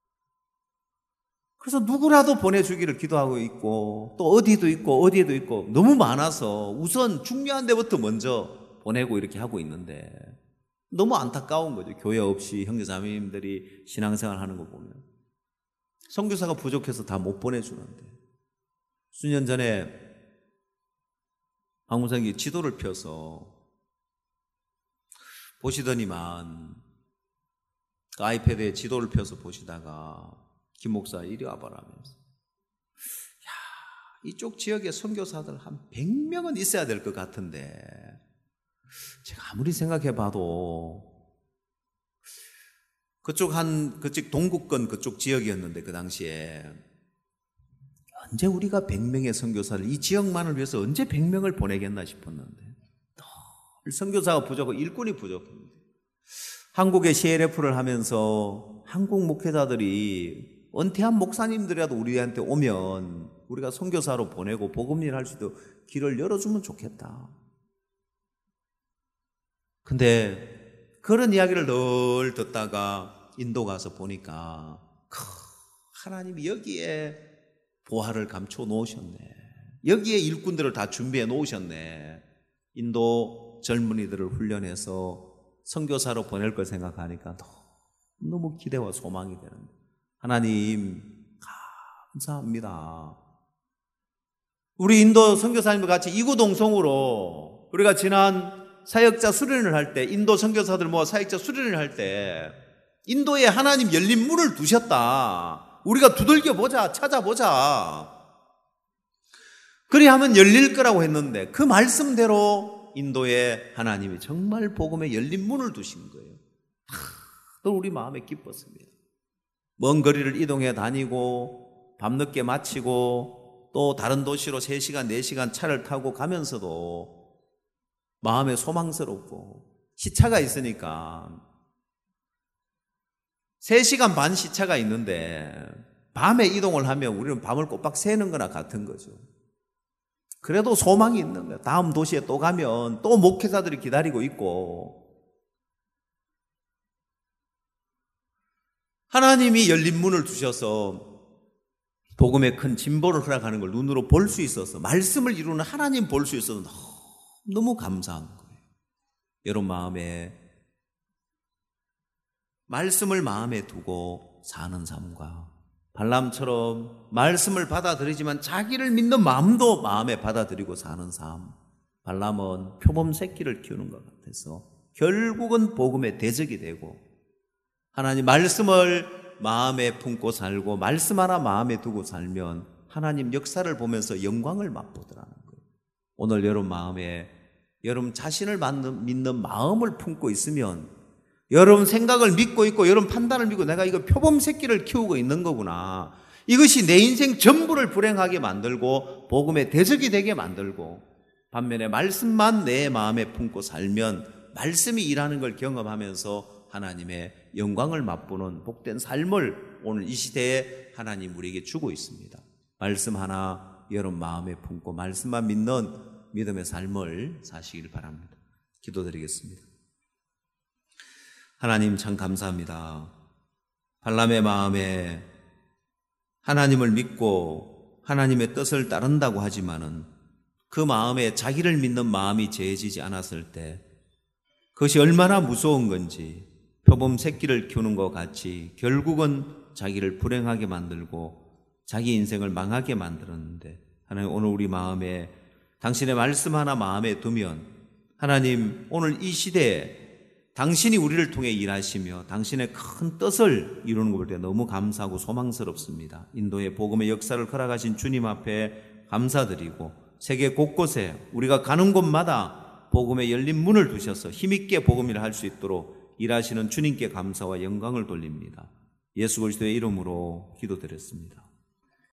그래서 누구라도 보내주기를 기도하고 있고, 또 어디도 있고 어디에도 있고 너무 많아서 우선 중요한 데부터 먼저 보내고 이렇게 하고 있는데 너무 안타까운 거죠. 교회 없이 형제자매님들이 신앙생활 하는 거 보면 선교사가 부족해서 다 못 보내주는데, 수년 전에 박무상이 지도를 펴서 보시더니만 그 아이패드에 지도를 펴서 보시다가 김 목사 이리 와봐라면서, 야, 이쪽 지역에 선교사들 한 백 명은 있어야 될 것 같은데, 제가 아무리 생각해봐도 그쪽 한 그쪽 동구권 그쪽 지역이었는데 그 당시에 언제 우리가 백 명의 선교사를 이 지역만을 위해서 언제 백 명을 보내겠나 싶었는데 늘 선교사가 부족하고 일꾼이 부족합니다. 한국의 씨엘에프를 하면서 한국 목회자들이 은퇴한 목사님들이라도 우리한테 오면 우리가 선교사로 보내고 복음일 할 수 있도록 길을 열어주면 좋겠다. 근데 그런 이야기를 늘 듣다가 인도 가서 보니까 하나님이 여기에 보화를 감춰 놓으셨네. 여기에 일꾼들을 다 준비해 놓으셨네. 인도 젊은이들을 훈련해서 선교사로 보낼 걸 생각하니까 너무 기대와 소망이 되는데, 하나님 감사합니다. 우리 인도 선교사님과 같이 이구동성으로 우리가 지난 사역자 수련을 할 때, 인도 선교사들 모아 사역자 수련을 할 때 인도에 하나님 열린 문을 두셨다. 우리가 두들겨 보자, 찾아보자. 그리하면 열릴 거라고 했는데 그 말씀대로 인도에 하나님이 정말 복음에 열린 문을 두신 거예요. 또 우리 마음에 기뻤습니다. 먼 거리를 이동해 다니고 밤늦게 마치고 또 다른 도시로 세 시간, 네 시간 차를 타고 가면서도 마음에 소망스럽고, 시차가 있으니까 세 시간 반 시차가 있는데 밤에 이동을 하면 우리는 밤을 꼬박 새는 거나 같은 거죠. 그래도 소망이 있는 거예요. 다음 도시에 또 가면 또 목회자들이 기다리고 있고, 하나님이 열린 문을 두셔서 복음의 큰 진보를 허락하는 걸 눈으로 볼 수 있어서, 말씀을 이루는 하나님 볼 수 있어서 너무 감사한 거예요. 여러분 마음에 말씀을 마음에 두고 사는 삶과 발람처럼 말씀을 받아들이지만 자기를 믿는 마음도 마음에 받아들이고 사는 삶, 발람은 표범 새끼를 키우는 것 같아서 결국은 복음의 대적이 되고, 하나님 말씀을 마음에 품고 살고 말씀 하나 마음에 두고 살면 하나님 역사를 보면서 영광을 맛보더라는 거예요. 오늘 여러분 마음에 여러분 자신을 믿는 마음을 품고 있으면, 여러분 생각을 믿고 있고 여러분 판단을 믿고 내가 이거 표범 새끼를 키우고 있는 거구나, 이것이 내 인생 전부를 불행하게 만들고 복음의 대적이 되게 만들고, 반면에 말씀만 내 마음에 품고 살면 말씀이 일하는 걸 경험하면서 하나님의 영광을 맛보는 복된 삶을 오늘 이 시대에 하나님 우리에게 주고 있습니다. 말씀 하나 여러분 마음에 품고 말씀만 믿는 믿음의 삶을 사시길 바랍니다. 기도드리겠습니다. 하나님 참 감사합니다. 발람의 마음에 하나님을 믿고 하나님의 뜻을 따른다고 하지만은 그 마음에 자기를 믿는 마음이 재해지지 않았을 때 그것이 얼마나 무서운 건지, 표범 새끼를 키우는 것 같이 결국은 자기를 불행하게 만들고 자기 인생을 망하게 만들었는데, 하나님 오늘 우리 마음에 당신의 말씀 하나 마음에 두면 하나님 오늘 이 시대에 당신이 우리를 통해 일하시며 당신의 큰 뜻을 이루는 걸 볼 때 너무 감사하고 소망스럽습니다. 인도의 복음의 역사를 허락하신 주님 앞에 감사드리고, 세계 곳곳에 우리가 가는 곳마다 복음의 열린 문을 두셔서 힘있게 복음을 할 수 있도록 일하시는 주님께 감사와 영광을 돌립니다. 예수 그리스도의 이름으로 기도드렸습니다.